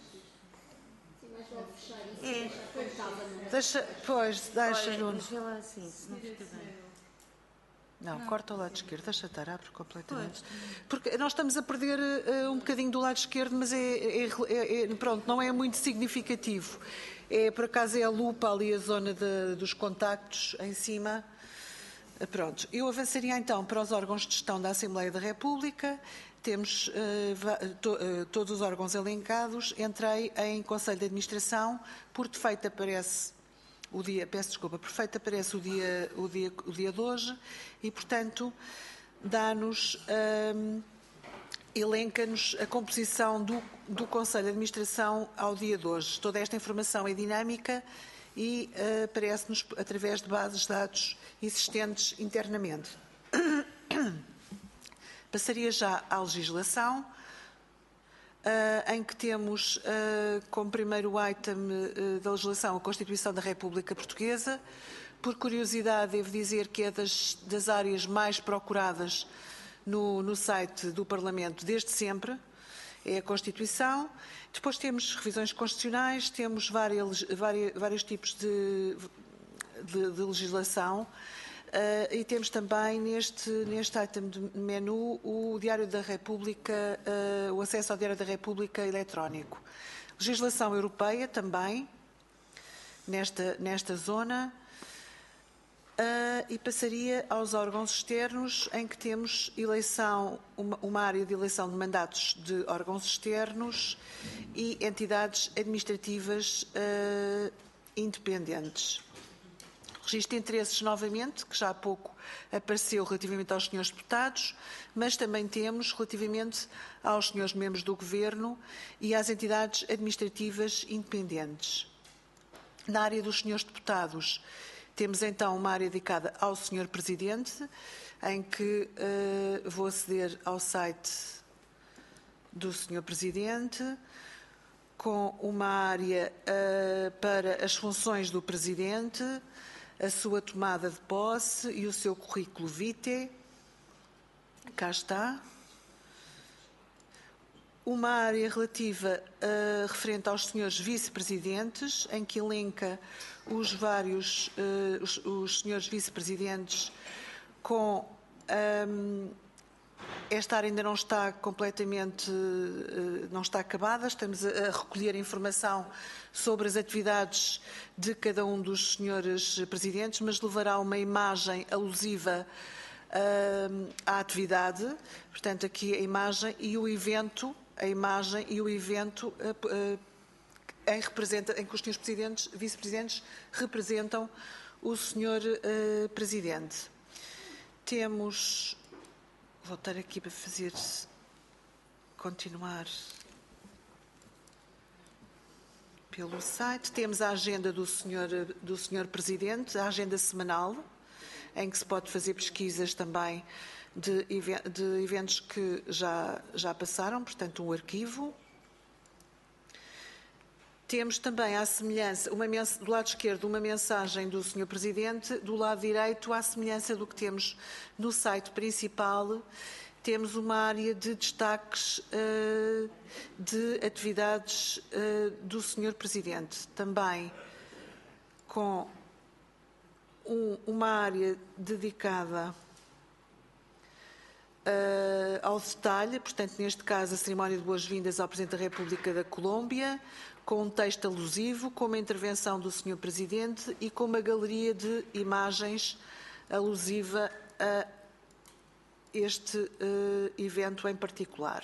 É. Deixa, pois, deixa, Nuno. Mas vê lá assim, se não fica bem. Não, não, corta o lado esquerdo, deixa estar, abre completamente. Porque nós estamos a perder uh, um bocadinho do lado esquerdo, mas é, é, é, é, pronto, não é muito significativo. É, por acaso é a lupa ali, a zona de, dos contactos em cima. Uh, pronto, eu avançaria então para os órgãos de gestão da Assembleia da República. Temos uh, to, uh, todos os órgãos elencados. Entrei em Conselho de Administração, por defeito aparece... O dia, peço desculpa, perfeito aparece o dia, o dia, o dia de hoje e, portanto, dá-nos, um, elenca-nos a composição do, do Conselho de Administração ao dia de hoje. Toda esta informação é dinâmica e uh, aparece-nos através de bases de dados existentes internamente. Passaria já à legislação, uh, em que temos uh, como primeiro item uh, da legislação a Constituição da República Portuguesa. Por curiosidade, devo dizer que é das, das áreas mais procuradas no, no site do Parlamento desde sempre, é a Constituição. Depois temos revisões constitucionais, temos várias, várias, vários tipos de, de, de legislação uh, e temos também neste, neste item de menu o Diário da República, uh, o acesso ao Diário da República eletrónico. Legislação europeia também, nesta, nesta zona. Uh, e passaria aos órgãos externos, em que temos eleição, uma, uma área de eleição de mandatos de órgãos externos e entidades administrativas uh, independentes. Registro de interesses, novamente, que já há pouco apareceu relativamente aos senhores deputados, mas também temos relativamente aos senhores membros do Governo e às entidades administrativas independentes. Na área dos senhores deputados, temos então uma área dedicada ao senhor Presidente, em que uh, vou aceder ao site do senhor Presidente, com uma área uh, para as funções do Presidente, a sua tomada de posse e o seu currículo vitae. Cá está. Uma área relativa uh, referente aos senhores vice-presidentes, em que elenca os vários, uh, os, os senhores vice-presidentes com... Um, esta área ainda não está completamente, uh, não está acabada, estamos a, a recolher informação sobre as atividades de cada um dos senhores presidentes, mas levará uma imagem alusiva uh, à atividade, portanto aqui a imagem e o evento, a imagem e o evento uh, uh, em, representa, em que os senhores presidentes, vice-presidentes representam o senhor uh, Presidente. Temos, vou voltar aqui para fazer, continuar pelo site. Temos a agenda do senhor, do senhor Presidente, a agenda semanal, em que se pode fazer pesquisas também de, de eventos que já, já passaram, portanto, um arquivo. Temos também, à semelhança, uma, do lado esquerdo, uma mensagem do senhor Presidente, do lado direito, à semelhança do que temos no site principal, temos uma área de destaques uh, de atividades uh, do senhor Presidente, também com um, uma área dedicada Uh, ao detalhe, portanto, neste caso, a cerimónia de boas-vindas ao Presidente da República da Colômbia, com um texto alusivo, com uma intervenção do senhor Presidente e com uma galeria de imagens alusiva a este uh, evento em particular.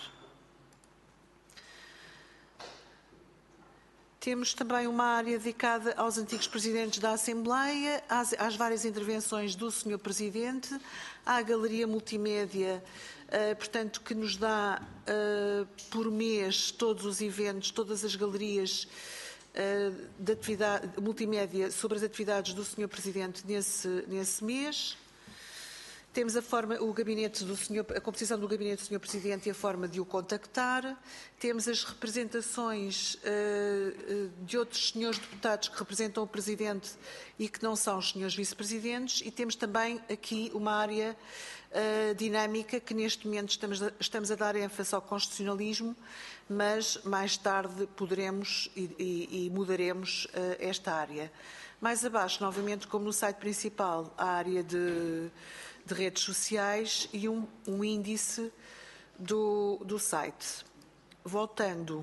Temos também uma área dedicada aos antigos presidentes da Assembleia, às, às várias intervenções do senhor Presidente, à galeria multimédia, uh, portanto, que nos dá uh, por mês todos os eventos, todas as galerias uh, de atividade multimédia sobre as atividades do senhor Presidente nesse, nesse mês. Temos a, forma, o gabinete do senhor, a composição do gabinete do senhor Presidente e a forma de o contactar. Temos as representações uh, de outros senhores deputados que representam o Presidente e que não são os senhores vice-presidentes. E temos também aqui uma área uh, dinâmica que neste momento estamos a, estamos a dar ênfase ao constitucionalismo, mas mais tarde poderemos e, e, e mudaremos uh, esta área. Mais abaixo, novamente, como no site principal, a área de... de redes sociais e um, um índice do, do site. Voltando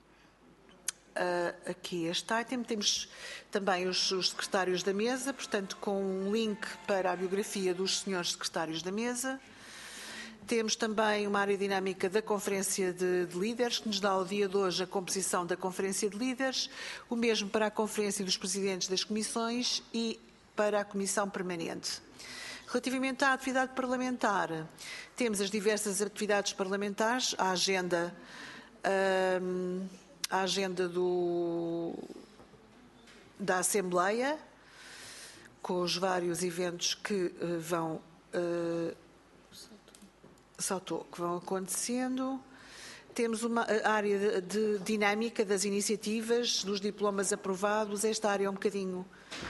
uh, aqui a este item, temos também os, os secretários da mesa, portanto, com um link para a biografia dos senhores secretários da mesa. Temos também uma área dinâmica da Conferência de, de Líderes, que nos dá ao dia de hoje a composição da Conferência de Líderes, o mesmo para a Conferência dos Presidentes das Comissões e para a Comissão Permanente. Relativamente à atividade parlamentar, temos as diversas atividades parlamentares, a agenda, a agenda do, da Assembleia, com os vários eventos que vão... só estou, que vão acontecendo. Temos uma área de, de dinâmica das iniciativas, dos diplomas aprovados. Esta área é um bocadinho...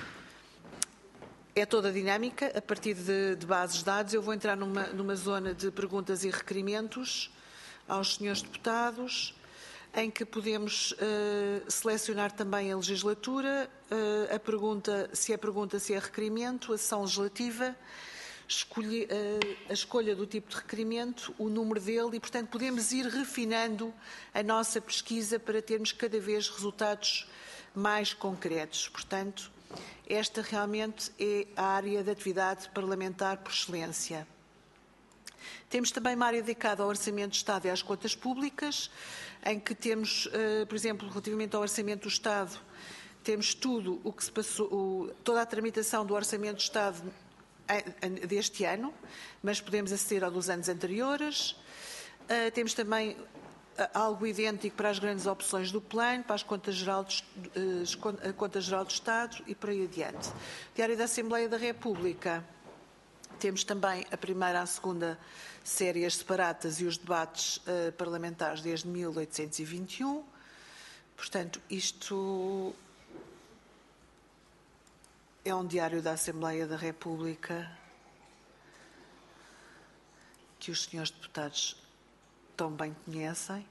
É toda dinâmica, a partir de, de bases de dados. Eu vou entrar numa, numa zona de perguntas e requerimentos aos senhores deputados, em que podemos uh, selecionar também a legislatura, uh, a pergunta, se é pergunta, se é requerimento, a sessão legislativa, escolhe, uh, a escolha do tipo de requerimento, o número dele e, portanto, podemos ir refinando a nossa pesquisa para termos cada vez resultados mais concretos. Portanto, esta realmente é a área de atividade parlamentar por excelência. Temos também uma área dedicada ao Orçamento do Estado e às contas públicas, em que temos, por exemplo, relativamente ao Orçamento do Estado, temos tudo o que se passou, toda a tramitação do Orçamento do Estado deste ano, mas podemos aceder ao dos anos anteriores. Temos também algo idêntico para as grandes opções do plano, para as contas geral de, a Conta Geral do Estado e por aí adiante. Diário da Assembleia da República. Temos também a primeira e a segunda série, as separatas e os debates uh, parlamentares desde mil oitocentos e vinte e um. Portanto, isto é um diário da Assembleia da República que os senhores deputados tão bem conhecem.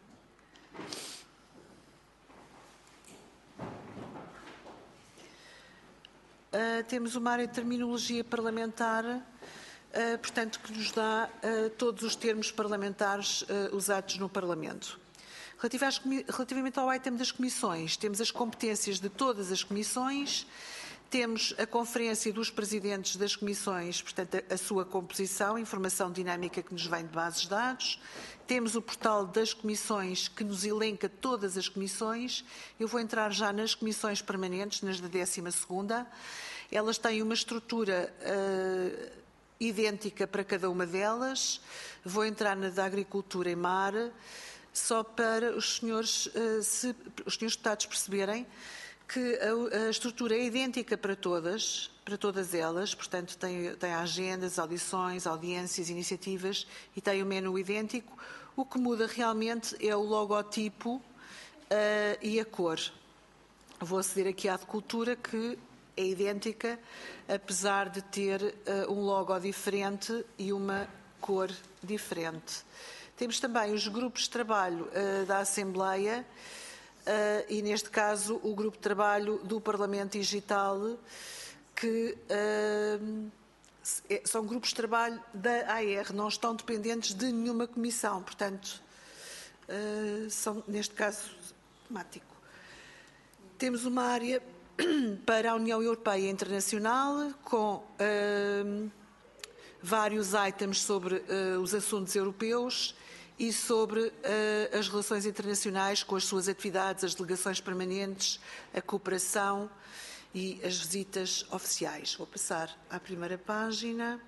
Uh, temos uma área de terminologia parlamentar, uh, portanto, que nos dá uh, todos os termos parlamentares uh, usados no Parlamento. Relativamente ao item das comissões, temos as competências de todas as comissões, temos a conferência dos presidentes das comissões, portanto, a, a sua composição, informação dinâmica que nos vem de bases de dados, temos o portal das comissões que nos elenca todas as comissões. Eu vou entrar já nas comissões permanentes, nas da décima segunda. Elas têm uma estrutura uh, idêntica para cada uma delas. Vou entrar na da Agricultura e Mar, só para os senhores, uh, se, os senhores deputados perceberem que a, a estrutura é idêntica para todas, para todas elas, portanto tem, tem agendas, audições, audiências, iniciativas e tem o menu idêntico. O que muda realmente é o logotipo uh, e a cor. Vou aceder aqui à de Cultura, que é idêntica, apesar de ter uh, um logo diferente e uma cor diferente. Temos também os grupos de trabalho uh, da Assembleia, Uh, e, neste caso, o Grupo de Trabalho do Parlamento Digital, que uh, são grupos de trabalho da A R, não estão dependentes de nenhuma comissão, portanto, uh, são, neste caso, temático. Temos uma área para a União Europeia Internacional, com uh, vários itens sobre uh, os assuntos europeus, e sobre uh, as relações internacionais com as suas atividades, as delegações permanentes, a cooperação e as visitas oficiais. Vou passar à primeira página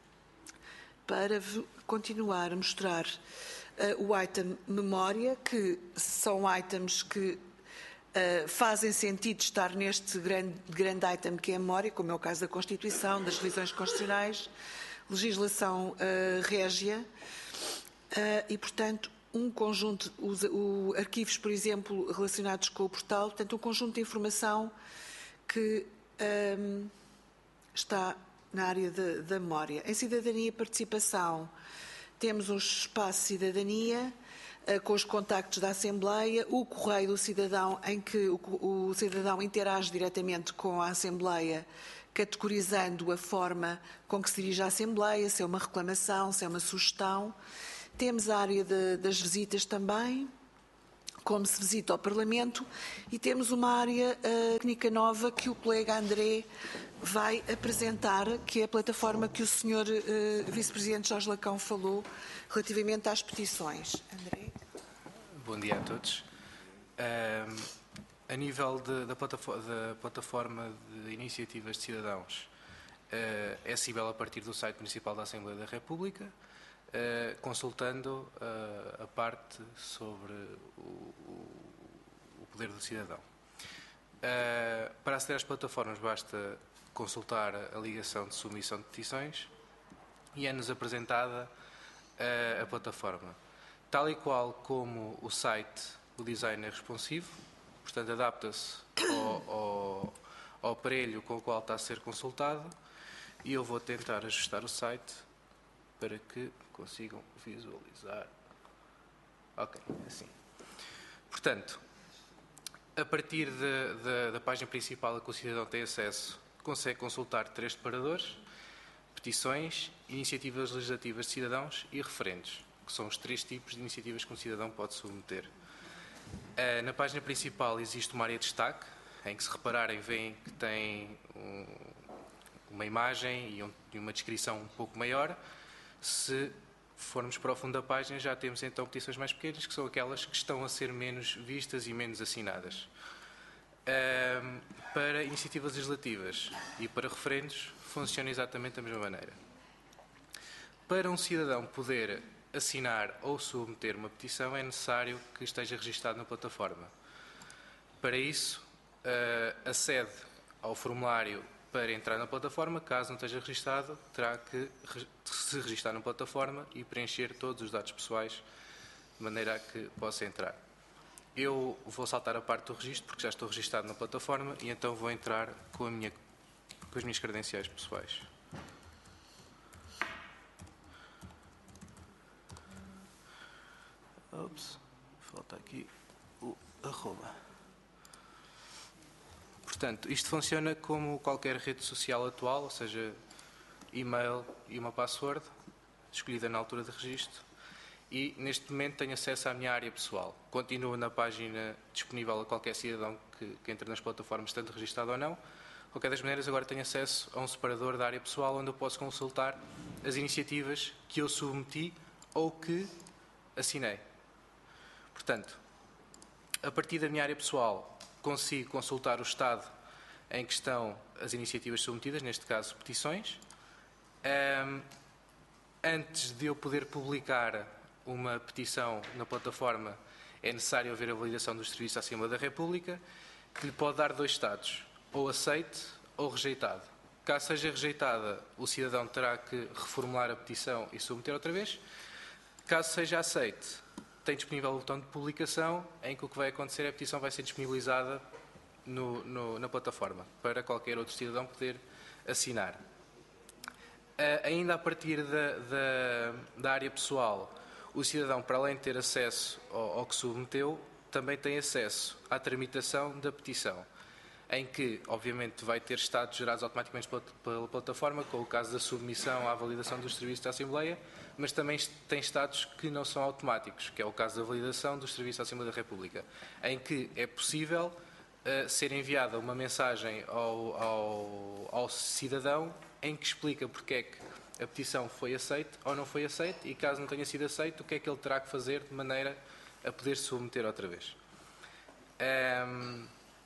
para continuar a mostrar uh, o item memória, que são items que uh, fazem sentido estar neste grande, grande item que é a memória, como é o caso da Constituição, das revisões constitucionais, legislação uh, régia, Uh, e, portanto, um conjunto, os o, arquivos, por exemplo, relacionados com o portal, portanto, um conjunto de informação que um, está na área de, da memória. Em Cidadania e Participação, temos o Espaço Cidadania, uh, com os contactos da Assembleia, o Correio do Cidadão, em que o, o cidadão interage diretamente com a Assembleia, categorizando a forma com que se dirige à Assembleia, se é uma reclamação, se é uma sugestão. Temos a área de, das visitas também, como se visita ao Parlamento, e temos uma área uh, técnica nova que o colega André vai apresentar, que é a plataforma que o senhor uh, Vice-Presidente Jorge Lacão falou relativamente às petições. André? Bom dia a todos. Uh, a nível de, da, plataforma, da plataforma de iniciativas de cidadãos, uh, é acessível a partir do site municipal da Assembleia da República, Uh, consultando uh, a parte sobre o, o, o poder do cidadão. Uh, para aceder às plataformas basta consultar a ligação de submissão de petições e é-nos apresentada a, a plataforma. Tal e qual como o site, o design é responsivo, portanto adapta-se ao, ao, ao aparelho com o qual está a ser consultado, e eu vou tentar ajustar o site para que consigam visualizar. Ok, assim. Portanto, a partir de, de, da página principal a que o cidadão tem acesso, consegue consultar três separadores: petições, iniciativas legislativas de cidadãos e referendos, que são os três tipos de iniciativas que um cidadão pode submeter. Na página principal existe uma área de destaque, em que, se repararem, veem que tem um, uma imagem e, um, e uma descrição um pouco maior. Se formos para o fundo da página, já temos então petições mais pequenas, que são aquelas que estão a ser menos vistas e menos assinadas. Um, para iniciativas legislativas e para referendos, funciona exatamente da mesma maneira. Para um cidadão poder assinar ou submeter uma petição, é necessário que esteja registado na plataforma. Para isso, uh, acede ao formulário para entrar na plataforma. Caso não esteja registado, terá que se registrar na plataforma e preencher todos os dados pessoais, de maneira a que possa entrar. Eu vou saltar a parte do registro, porque já estou registado na plataforma, e então vou entrar com, a minha, com as minhas credenciais pessoais. Ops, falta aqui o arroba. Portanto, isto funciona como qualquer rede social atual, ou seja, e-mail e uma password, escolhida na altura de registro, e neste momento tenho acesso à minha área pessoal. Continua na página disponível a qualquer cidadão que, que entre nas plataformas, estando registado ou não. De qualquer das maneiras, agora tenho acesso a um separador da área pessoal, onde eu posso consultar as iniciativas que eu submeti ou que assinei. Portanto, a partir da minha área pessoal, consigo consultar o estado em que estão as iniciativas submetidas, neste caso petições. Um, antes de eu poder publicar uma petição na plataforma, é necessário haver a validação do Serviço à Assembleia da República, que lhe pode dar dois estados: ou aceite ou rejeitado. Caso seja rejeitada, o cidadão terá que reformular a petição e submeter outra vez. Caso seja aceite, tem disponível o botão de publicação, em que o que vai acontecer é a petição vai ser disponibilizada no, no, na plataforma, para qualquer outro cidadão poder assinar. Uh, ainda a partir da, da, da área pessoal, o cidadão, para além de ter acesso ao, ao que submeteu, também tem acesso à tramitação da petição, em que, obviamente, vai ter estados gerados automaticamente pela, pela plataforma, com o caso da submissão à validação dos serviços da Assembleia, mas também tem estados que não são automáticos, que é o caso da validação dos serviços da Assembleia da República, em que é possível uh, ser enviada uma mensagem ao, ao, ao cidadão em que explica porque é que a petição foi aceita ou não foi aceita, e caso não tenha sido aceita, o que é que ele terá que fazer de maneira a poder se submeter outra vez. Um,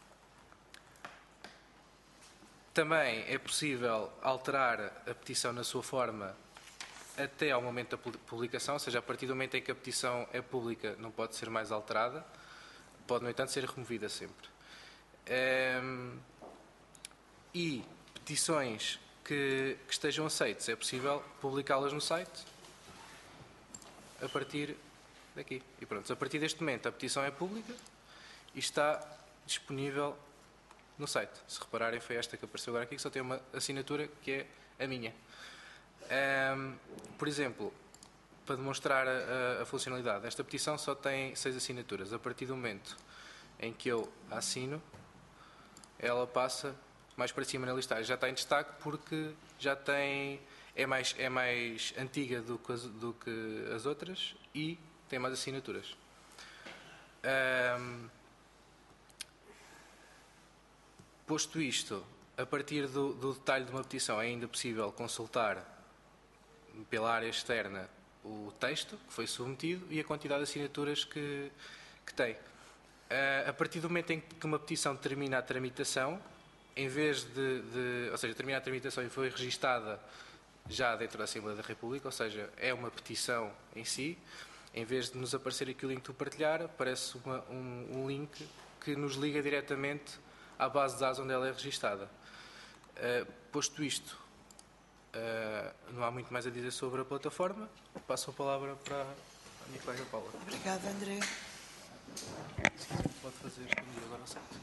Também é possível alterar a petição na sua forma até ao momento da publicação, ou seja, a partir do momento em que a petição é pública não pode ser mais alterada, pode, no entanto, ser removida sempre. Um, e petições que, que estejam aceitas, é possível publicá-las no site a partir daqui. E pronto, a partir deste momento a petição é pública e está disponível no site. Se repararem, foi esta que apareceu agora aqui, que só tem uma assinatura que é a minha. Um, por exemplo, para demonstrar a, a funcionalidade, esta petição só tem seis assinaturas. A partir do momento em que eu assino, ela passa mais para cima na listagem. Já está em destaque porque já tem, é mais, é mais antiga do que, as, do que as outras e tem mais assinaturas. Um, Posto isto, a partir do, do detalhe de uma petição é ainda possível consultar pela área externa o texto que foi submetido e a quantidade de assinaturas que, que tem. Uh, a partir do momento em que uma petição termina a tramitação, em vez de, de ou seja, termina a tramitação e foi registada já dentro da Assembleia da República, ou seja, é uma petição em si, em vez de nos aparecer aqui o link do partilhar, aparece uma, um, um link que nos liga diretamente à base de dados onde ela é registada. Uh, posto isto, Uh, não há muito mais a dizer sobre a plataforma. Passo a palavra para a minha colega Paula. Obrigada, André. Pode fazer agora o site.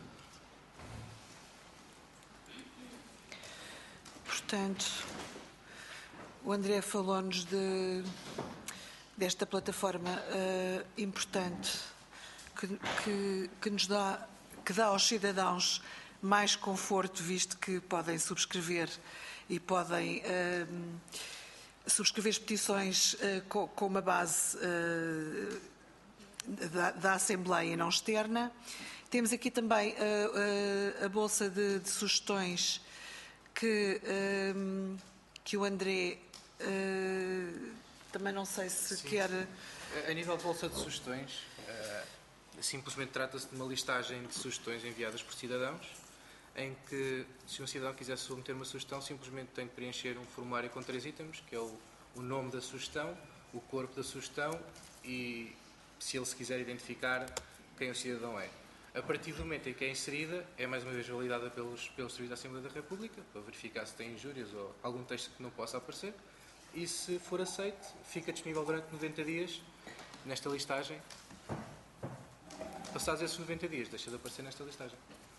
Portanto, o André falou-nos de, desta plataforma uh, importante que, que, que nos dá, que dá aos cidadãos mais conforto, visto que podem subscrever e podem uh, subscrever as petições uh, com, com uma base uh, da, da Assembleia não externa. Temos aqui também uh, uh, a bolsa de, de sugestões que, uh, que o André uh, também não sei se Sim. quer... A nível de bolsa de sugestões, uh, simplesmente trata-se de uma listagem de sugestões enviadas por cidadãos, em que, se um cidadão quiser submeter uma sugestão, simplesmente tem de preencher um formulário com três itens, que é o, o nome da sugestão, o corpo da sugestão e, se ele se quiser identificar, quem o cidadão é. A partir do momento em que é inserida, é mais uma vez validada pelos, pelos Serviços da Assembleia da República, para verificar se tem injúrias ou algum texto que não possa aparecer, e, se for aceito, fica disponível durante noventa dias nesta listagem. Passados esses noventa dias, deixa de aparecer nesta listagem.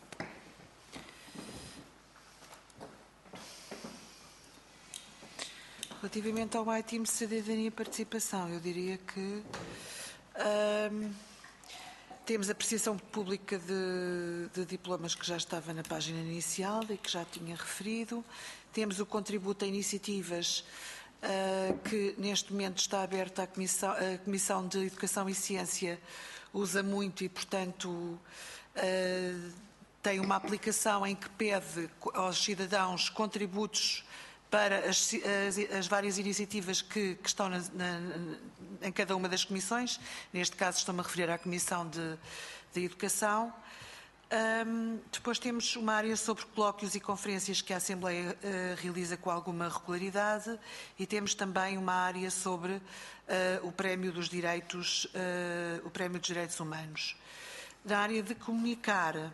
Relativamente ao item de cidadania e participação, eu diria que hum, temos a apreciação pública de, de diplomas que já estava na página inicial e que já tinha referido. Temos o contributo a iniciativas uh, que neste momento está aberto à Comissão, a Comissão de Educação e Ciência, usa muito e, portanto, uh, tem uma aplicação em que pede aos cidadãos contributos para as, as, as várias iniciativas que, que estão na, na, em cada uma das comissões. Neste caso estou-me a referir à Comissão de, de Educação. Um, depois temos uma área sobre colóquios e conferências que a Assembleia uh, realiza com alguma regularidade, e temos também uma área sobre uh, o Prémio dos Direitos, uh, o Prémio dos Direitos Humanos. Na área de comunicar,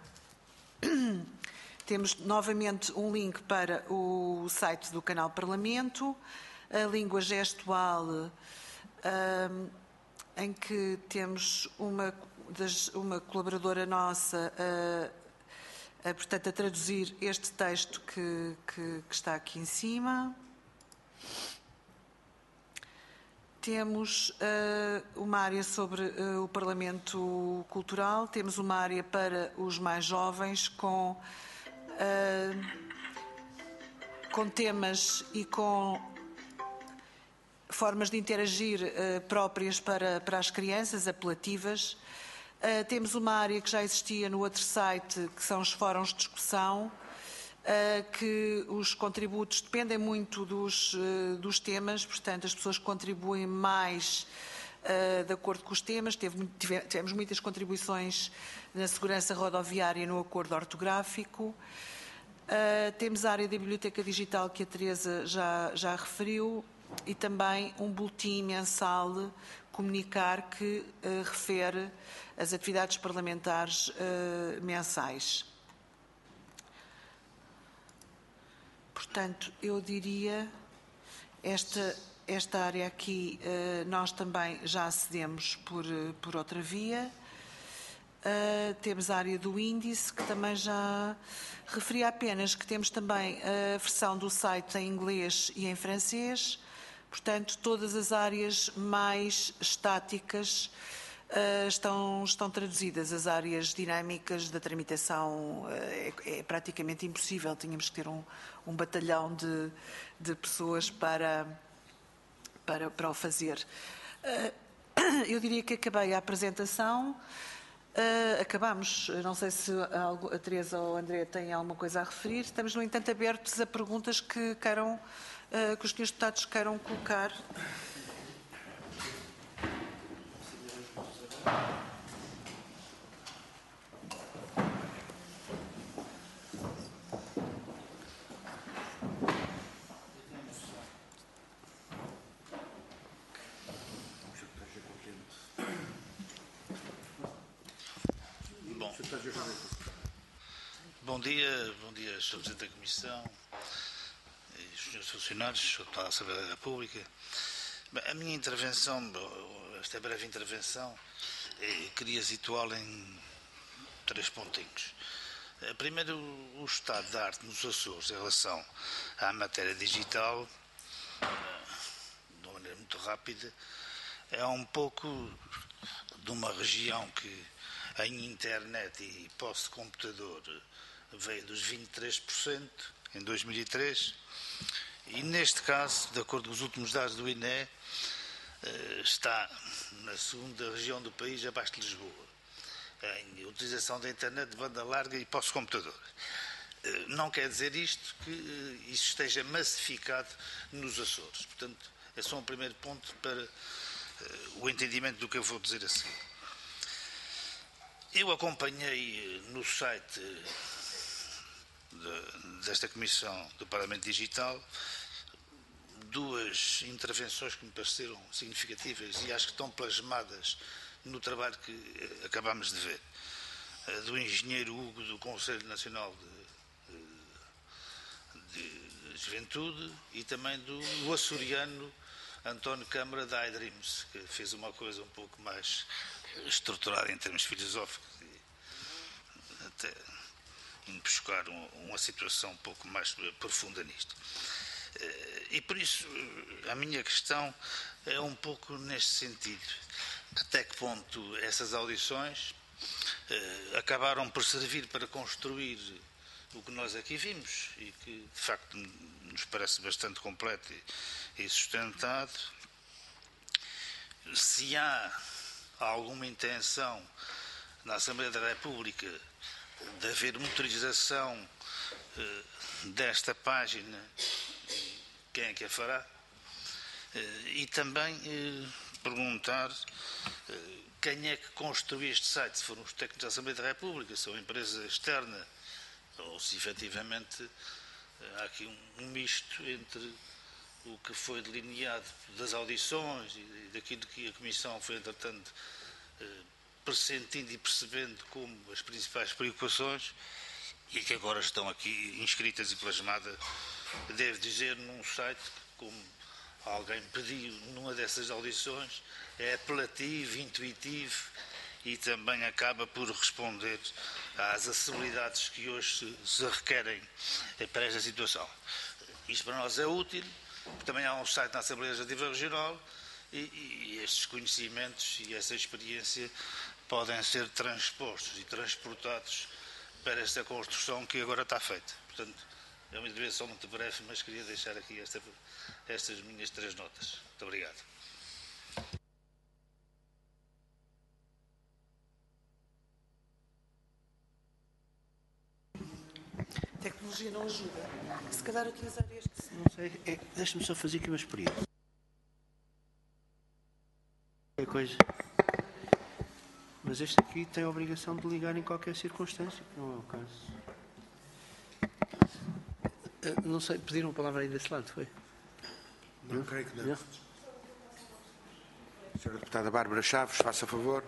temos novamente um link para o site do Canal Parlamento, a língua gestual, um, em que temos uma, das, uma colaboradora nossa a, a, portanto, a traduzir este texto que, que, que está aqui em cima. Temos uh, uma área sobre uh, o Parlamento Cultural, temos uma área para os mais jovens com... Uh, com temas e com formas de interagir uh, próprias para, para as crianças, apelativas. Uh, temos uma área que já existia no outro site, que são os fóruns de discussão, uh, que os contributos dependem muito dos, uh, dos temas, portanto as pessoas contribuem mais uh, de acordo com os temas. Teve, tivemos muitas contribuições na segurança rodoviária no acordo ortográfico. Uh, temos a área da biblioteca digital que a Teresa já, já referiu, e também um boletim mensal comunicar que uh, refere as atividades parlamentares uh, mensais. Portanto, eu diria, esta, esta área aqui uh, nós também já acedemos por, por outra via. Uh, temos a área do índice, que também já referi apenas que temos também a versão do site em inglês e em francês. Portanto, todas as áreas mais estáticas uh, estão, estão traduzidas. As áreas dinâmicas da tramitação uh, é, é praticamente impossível. Tínhamos que ter um, um batalhão de, de pessoas para, para, para o fazer. Uh, eu diria que acabei a apresentação. Uh, acabamos. Não sei se a Teresa ou o André têm alguma coisa a referir. Estamos, no entanto, abertos a perguntas que, queiram, uh, que os senhores deputados queiram colocar. Bom dia, bom dia, senhor Presidente da Comissão, senhores funcionários, senhor Deputado da Assembleia da República. Bem, a minha intervenção, esta breve intervenção, eh, queria situá-la em três pontinhos. Primeiro, o estado da arte nos Açores em relação à matéria digital, de uma maneira muito rápida, é um pouco de uma região que em internet e posse-computador veio dos vinte e três por cento em dois mil e três e, neste caso, de acordo com os últimos dados do I N E, está na segunda região do país, abaixo de Lisboa, em utilização da internet de banda larga e posse-computador. Não quer dizer isto que isso esteja massificado nos Açores. Portanto, é só um primeiro ponto para o entendimento do que eu vou dizer a seguir. Eu acompanhei no site de, desta Comissão do Parlamento Digital duas intervenções que me pareceram significativas e acho que estão plasmadas no trabalho que acabámos de ver. A do engenheiro Hugo do Conselho Nacional de, de Juventude e também do açoriano António Câmara da iDreams, que fez uma coisa um pouco mais estruturada em termos filosóficos e até indo buscar um, uma situação um pouco mais profunda nisto. E por isso a minha questão é um pouco neste sentido. Até que ponto essas audições eh, acabaram por servir para construir o que nós aqui vimos e que de facto nos parece bastante completo e, e sustentado. Se há alguma intenção na Assembleia da República de haver motorização eh, desta página, quem é que a fará? Eh, e também eh, perguntar eh, quem é que construiu este site, se foram os técnicos da Assembleia da República, se é uma empresa externa, ou se efetivamente há aqui um, um misto entre o que foi delineado das audições e daquilo que a Comissão foi, entretanto, eh, pressentindo e percebendo como as principais preocupações e que agora estão aqui inscritas e plasmadas, devo dizer, num site que, como alguém pediu numa dessas audições, é apelativo, intuitivo e também acaba por responder às acessibilidades que hoje se, se requerem para esta situação. Isto para nós é útil, porque também há um site na Assembleia Legislativa Regional e, e estes conhecimentos e essa experiência podem ser transpostos e transportados para esta construção que agora está feita. Portanto, é uma intervenção muito breve, mas queria deixar aqui esta, estas minhas três notas. Muito obrigado. A tecnologia não ajuda. Se calhar utilizar este... Não sei, é, deixa-me só fazer aqui uma experiência. É coisa. Mas este aqui tem a obrigação de ligar em qualquer circunstância, não é o caso. Não sei, pediram a palavra aí desse lado, foi? Não, não? Creio que não. não. Senhora Deputada Bárbara Chaves, faça favor.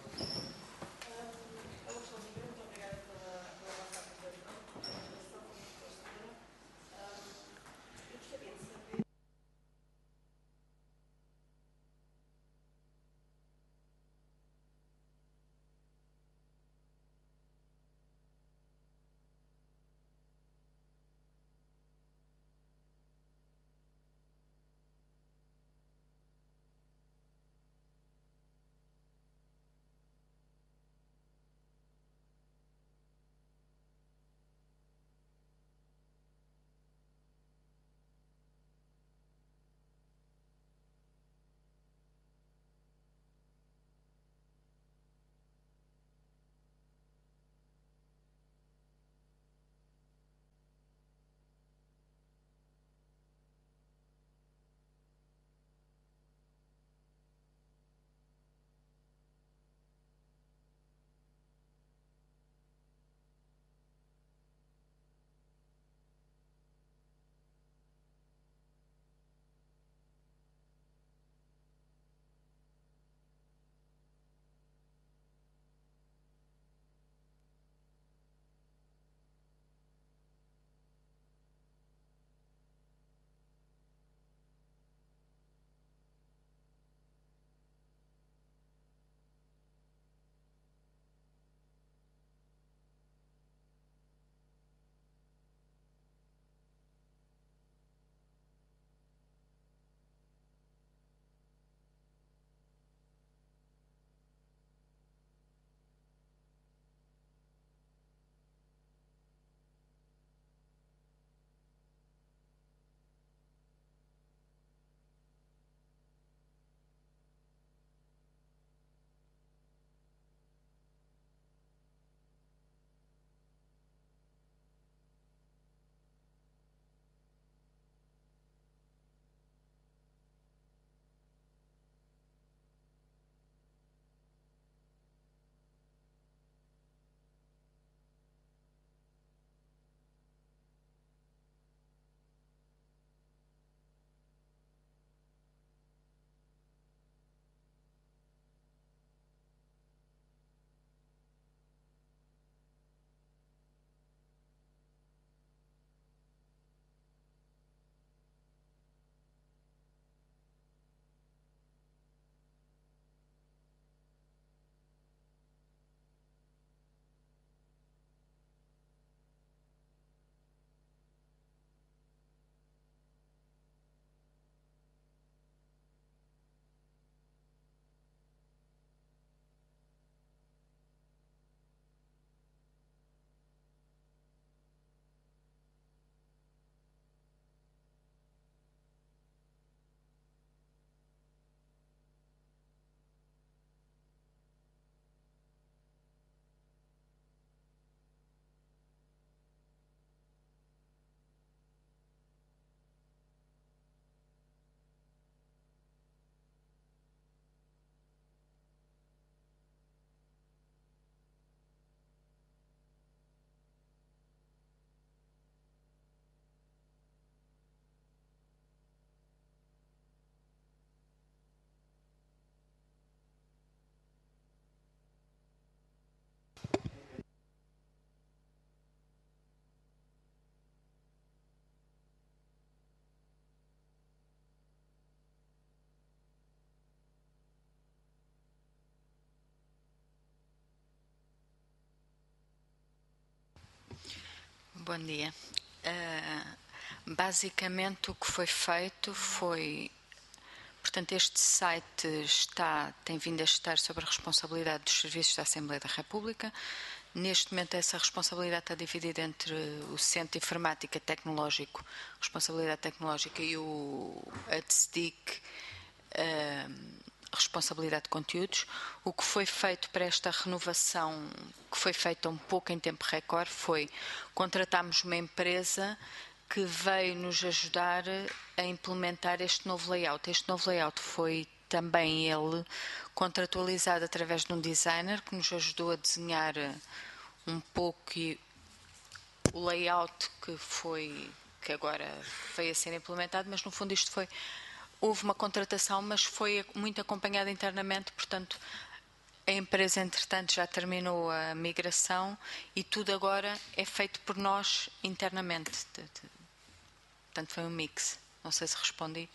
Bom dia. Uh, basicamente o que foi feito foi, portanto, este site está, tem vindo a estar sob a responsabilidade dos serviços da Assembleia da República. Neste momento essa responsabilidade está dividida entre o Centro de Informática Tecnológico, Responsabilidade Tecnológica, e o A D S D I C, uh, Responsabilidade de Conteúdos. O que foi feito para esta renovação, que foi feita um pouco em tempo recorde, foi contratarmos uma empresa que veio nos ajudar a implementar este novo layout. Este novo layout foi também ele contratualizado através de um designer que nos ajudou a desenhar um pouco o layout que foi, que agora veio a ser implementado, mas no fundo isto foi, houve uma contratação, mas foi muito acompanhada internamente, portanto a empresa entretanto já terminou a migração e tudo agora é feito por nós internamente. Portanto foi um mix. Não sei se respondi.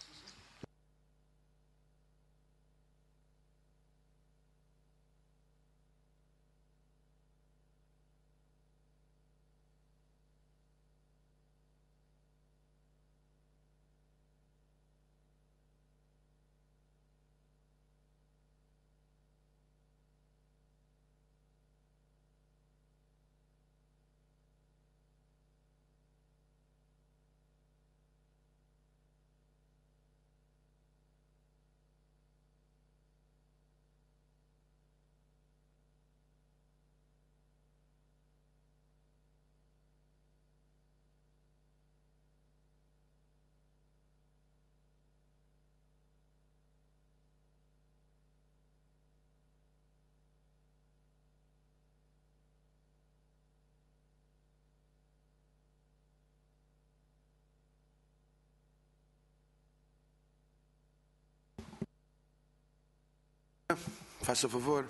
Faça favor.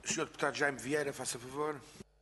senhor Deputado Jaime Vieira, faça favor.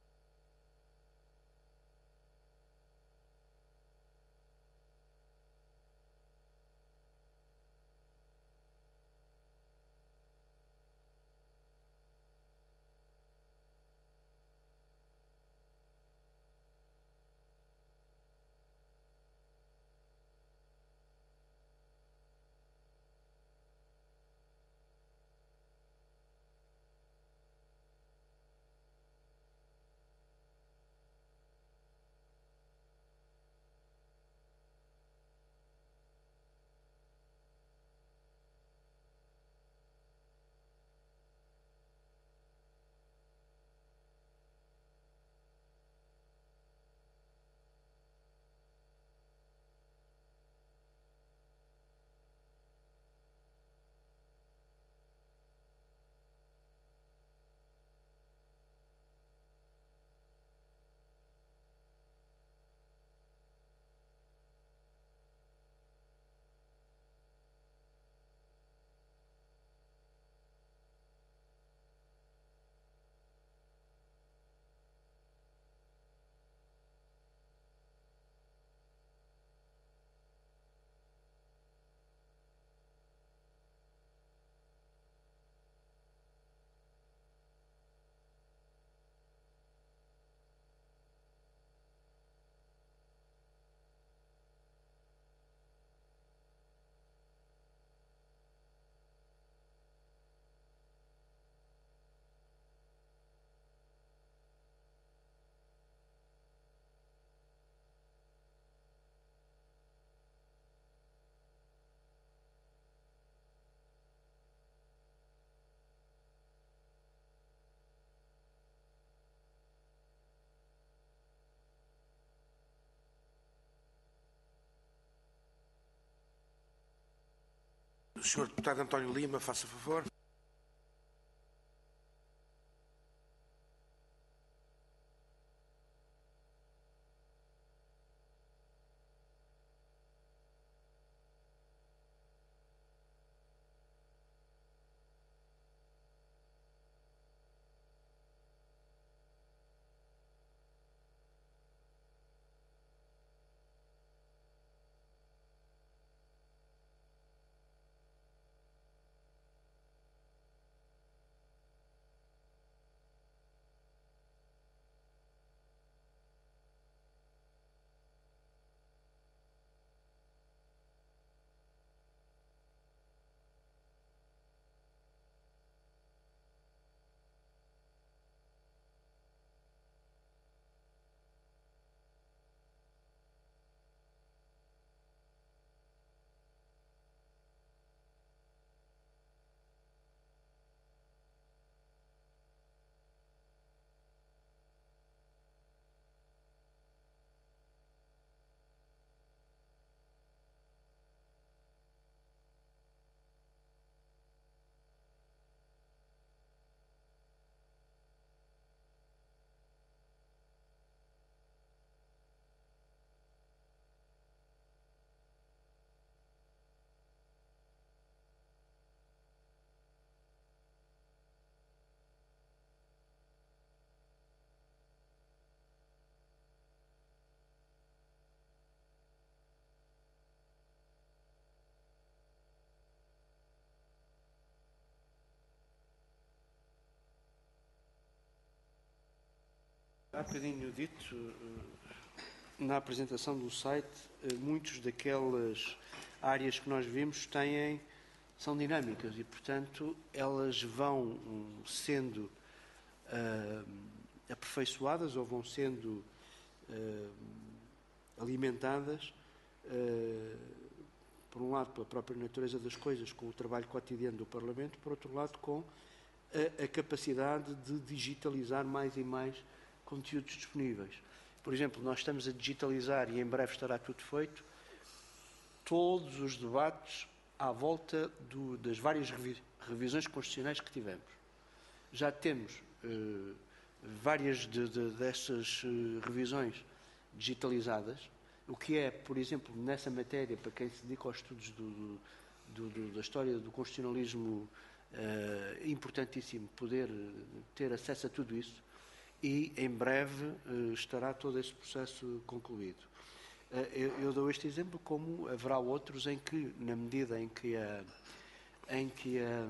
senhor Deputado António Lima, faça favor. Há bocadinho dito, na apresentação do site, muitos daquelas áreas que nós vimos têm, são dinâmicas e, portanto, elas vão sendo uh, aperfeiçoadas ou vão sendo uh, alimentadas, uh, por um lado, pela própria natureza das coisas, com o trabalho cotidiano do Parlamento, por outro lado, com a, a capacidade de digitalizar mais e mais conteúdos disponíveis. Por exemplo, nós estamos a digitalizar, e em breve estará tudo feito, todos os debates à volta do, das várias revi revisões constitucionais que tivemos. Já temos eh, várias de, de, dessas eh, revisões digitalizadas, o que é, por exemplo, nessa matéria, para quem se dedica aos estudos do, do, do, da história do constitucionalismo uh, importantíssimo poder ter acesso a tudo isso e, em breve, uh, estará todo esse processo concluído. Uh, eu, eu dou este exemplo, como haverá outros em que, na medida em que a, em que a,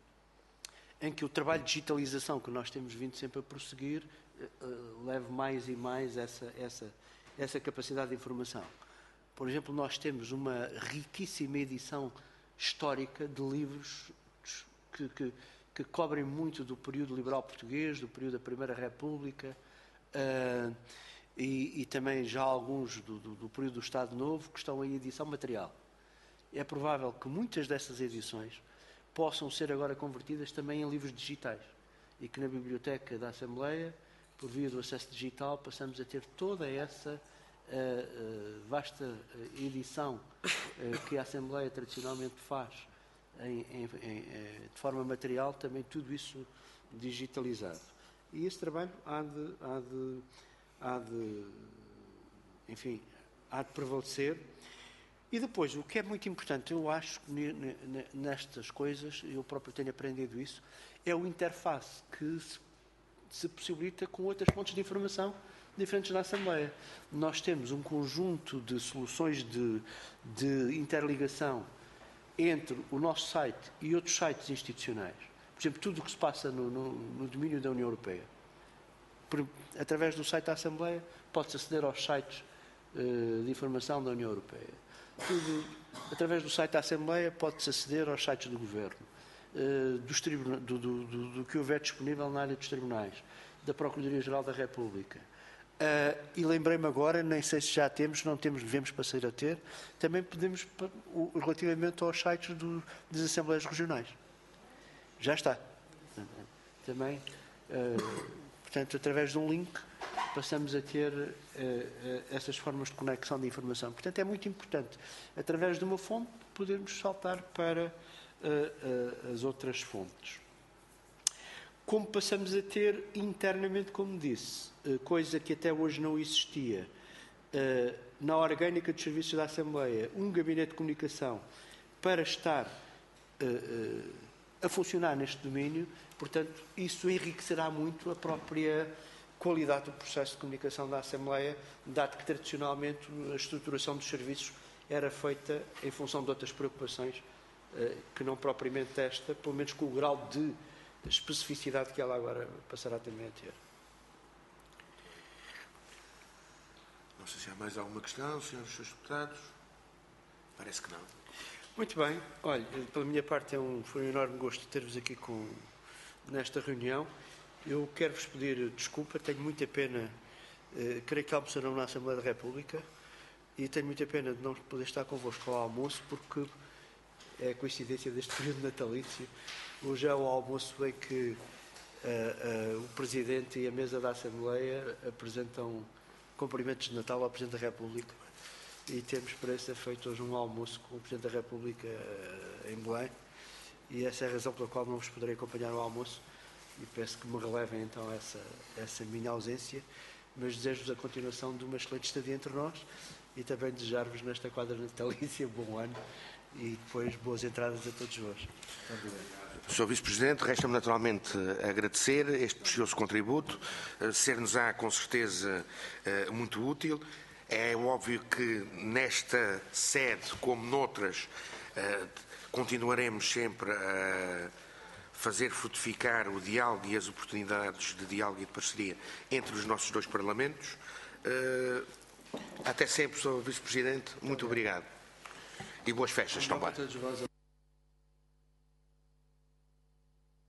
em que o trabalho de digitalização que nós temos vindo sempre a prosseguir uh, leve mais e mais essa, essa, essa capacidade de informação. Por exemplo, nós temos uma riquíssima edição histórica de livros que, que, que cobrem muito do período liberal português, do período da Primeira República, uh, e, e também já alguns do, do, do período do Estado Novo, que estão em edição material. É provável que muitas dessas edições possam ser agora convertidas também em livros digitais e que na Biblioteca da Assembleia, por via do acesso digital, passamos a ter toda essa uh, uh, vasta uh, edição uh, que a Assembleia tradicionalmente faz em, em, em, de forma material, também tudo isso digitalizado. E esse trabalho há de, há de, há de enfim, há de prevalecer. E depois, o que é muito importante, eu acho que nestas coisas, eu próprio tenho aprendido isso, é o interface que se, se possibilita com outras fontes de informação diferentes da Assembleia. Nós temos um conjunto de soluções de, de interligação entre o nosso site e outros sites institucionais. Por exemplo, tudo o que se passa no, no, no domínio da União Europeia. Por, através do site da Assembleia, pode-se aceder aos sites uh, de informação da União Europeia. Tudo, através do site da Assembleia, pode-se aceder aos sites do Governo, uh, dos tribuna, do, do, do, do que houver disponível na área dos tribunais, da Procuradoria-Geral da República. Uh, e lembrei-me agora, nem sei se já temos, não temos, devemos passar a ter, também podemos, o, relativamente aos sites do, das Assembleias Regionais. Já está. Também, uh, portanto, através de um link, passamos a ter uh, uh, essas formas de conexão de informação. Portanto, é muito importante, através de uma fonte, podermos saltar para uh, uh, as outras fontes. Como passamos a ter internamente, como disse, uh, coisa que até hoje não existia, uh, na orgânica dos serviços da Assembleia, um gabinete de comunicação para estar uh, uh, a funcionar neste domínio, portanto, isso enriquecerá muito a própria qualidade do processo de comunicação da Assembleia, dado que tradicionalmente a estruturação dos serviços era feita em função de outras preocupações que não propriamente esta, pelo menos com o grau de especificidade que ela agora passará também a ter. Não sei se há mais alguma questão, senhores deputados. Parece que não. Muito bem. Olha, pela minha parte é um, foi um enorme gosto ter-vos aqui com, nesta reunião. Eu quero-vos pedir desculpa, tenho muita pena, eh, creio que almoçarão na Assembleia da República e tenho muita pena de não poder estar convosco ao almoço, porque é a coincidência deste período natalício. Hoje é o almoço em que uh, uh, o Presidente e a mesa da Assembleia apresentam cumprimentos de Natal ao Presidente da República e temos para esse efeito hoje um almoço com o Presidente da República uh, em Belém, e essa é a razão pela qual não vos poderei acompanhar ao almoço. E peço que me relevem então essa, essa minha ausência, mas desejo-vos a continuação de uma excelente estadia entre nós e também desejar-vos nesta quadra natalícia bom ano e depois boas entradas a todos vós. senhor Vice-Presidente, resta-me naturalmente agradecer este precioso contributo, ser-nos-á com certeza muito útil. É óbvio que nesta sede, como noutras, continuaremos sempre a fazer frutificar o diálogo e as oportunidades de diálogo e de parceria entre os nossos dois Parlamentos. Até sempre, senhor Vice-Presidente. Muito obrigado. E boas festas também.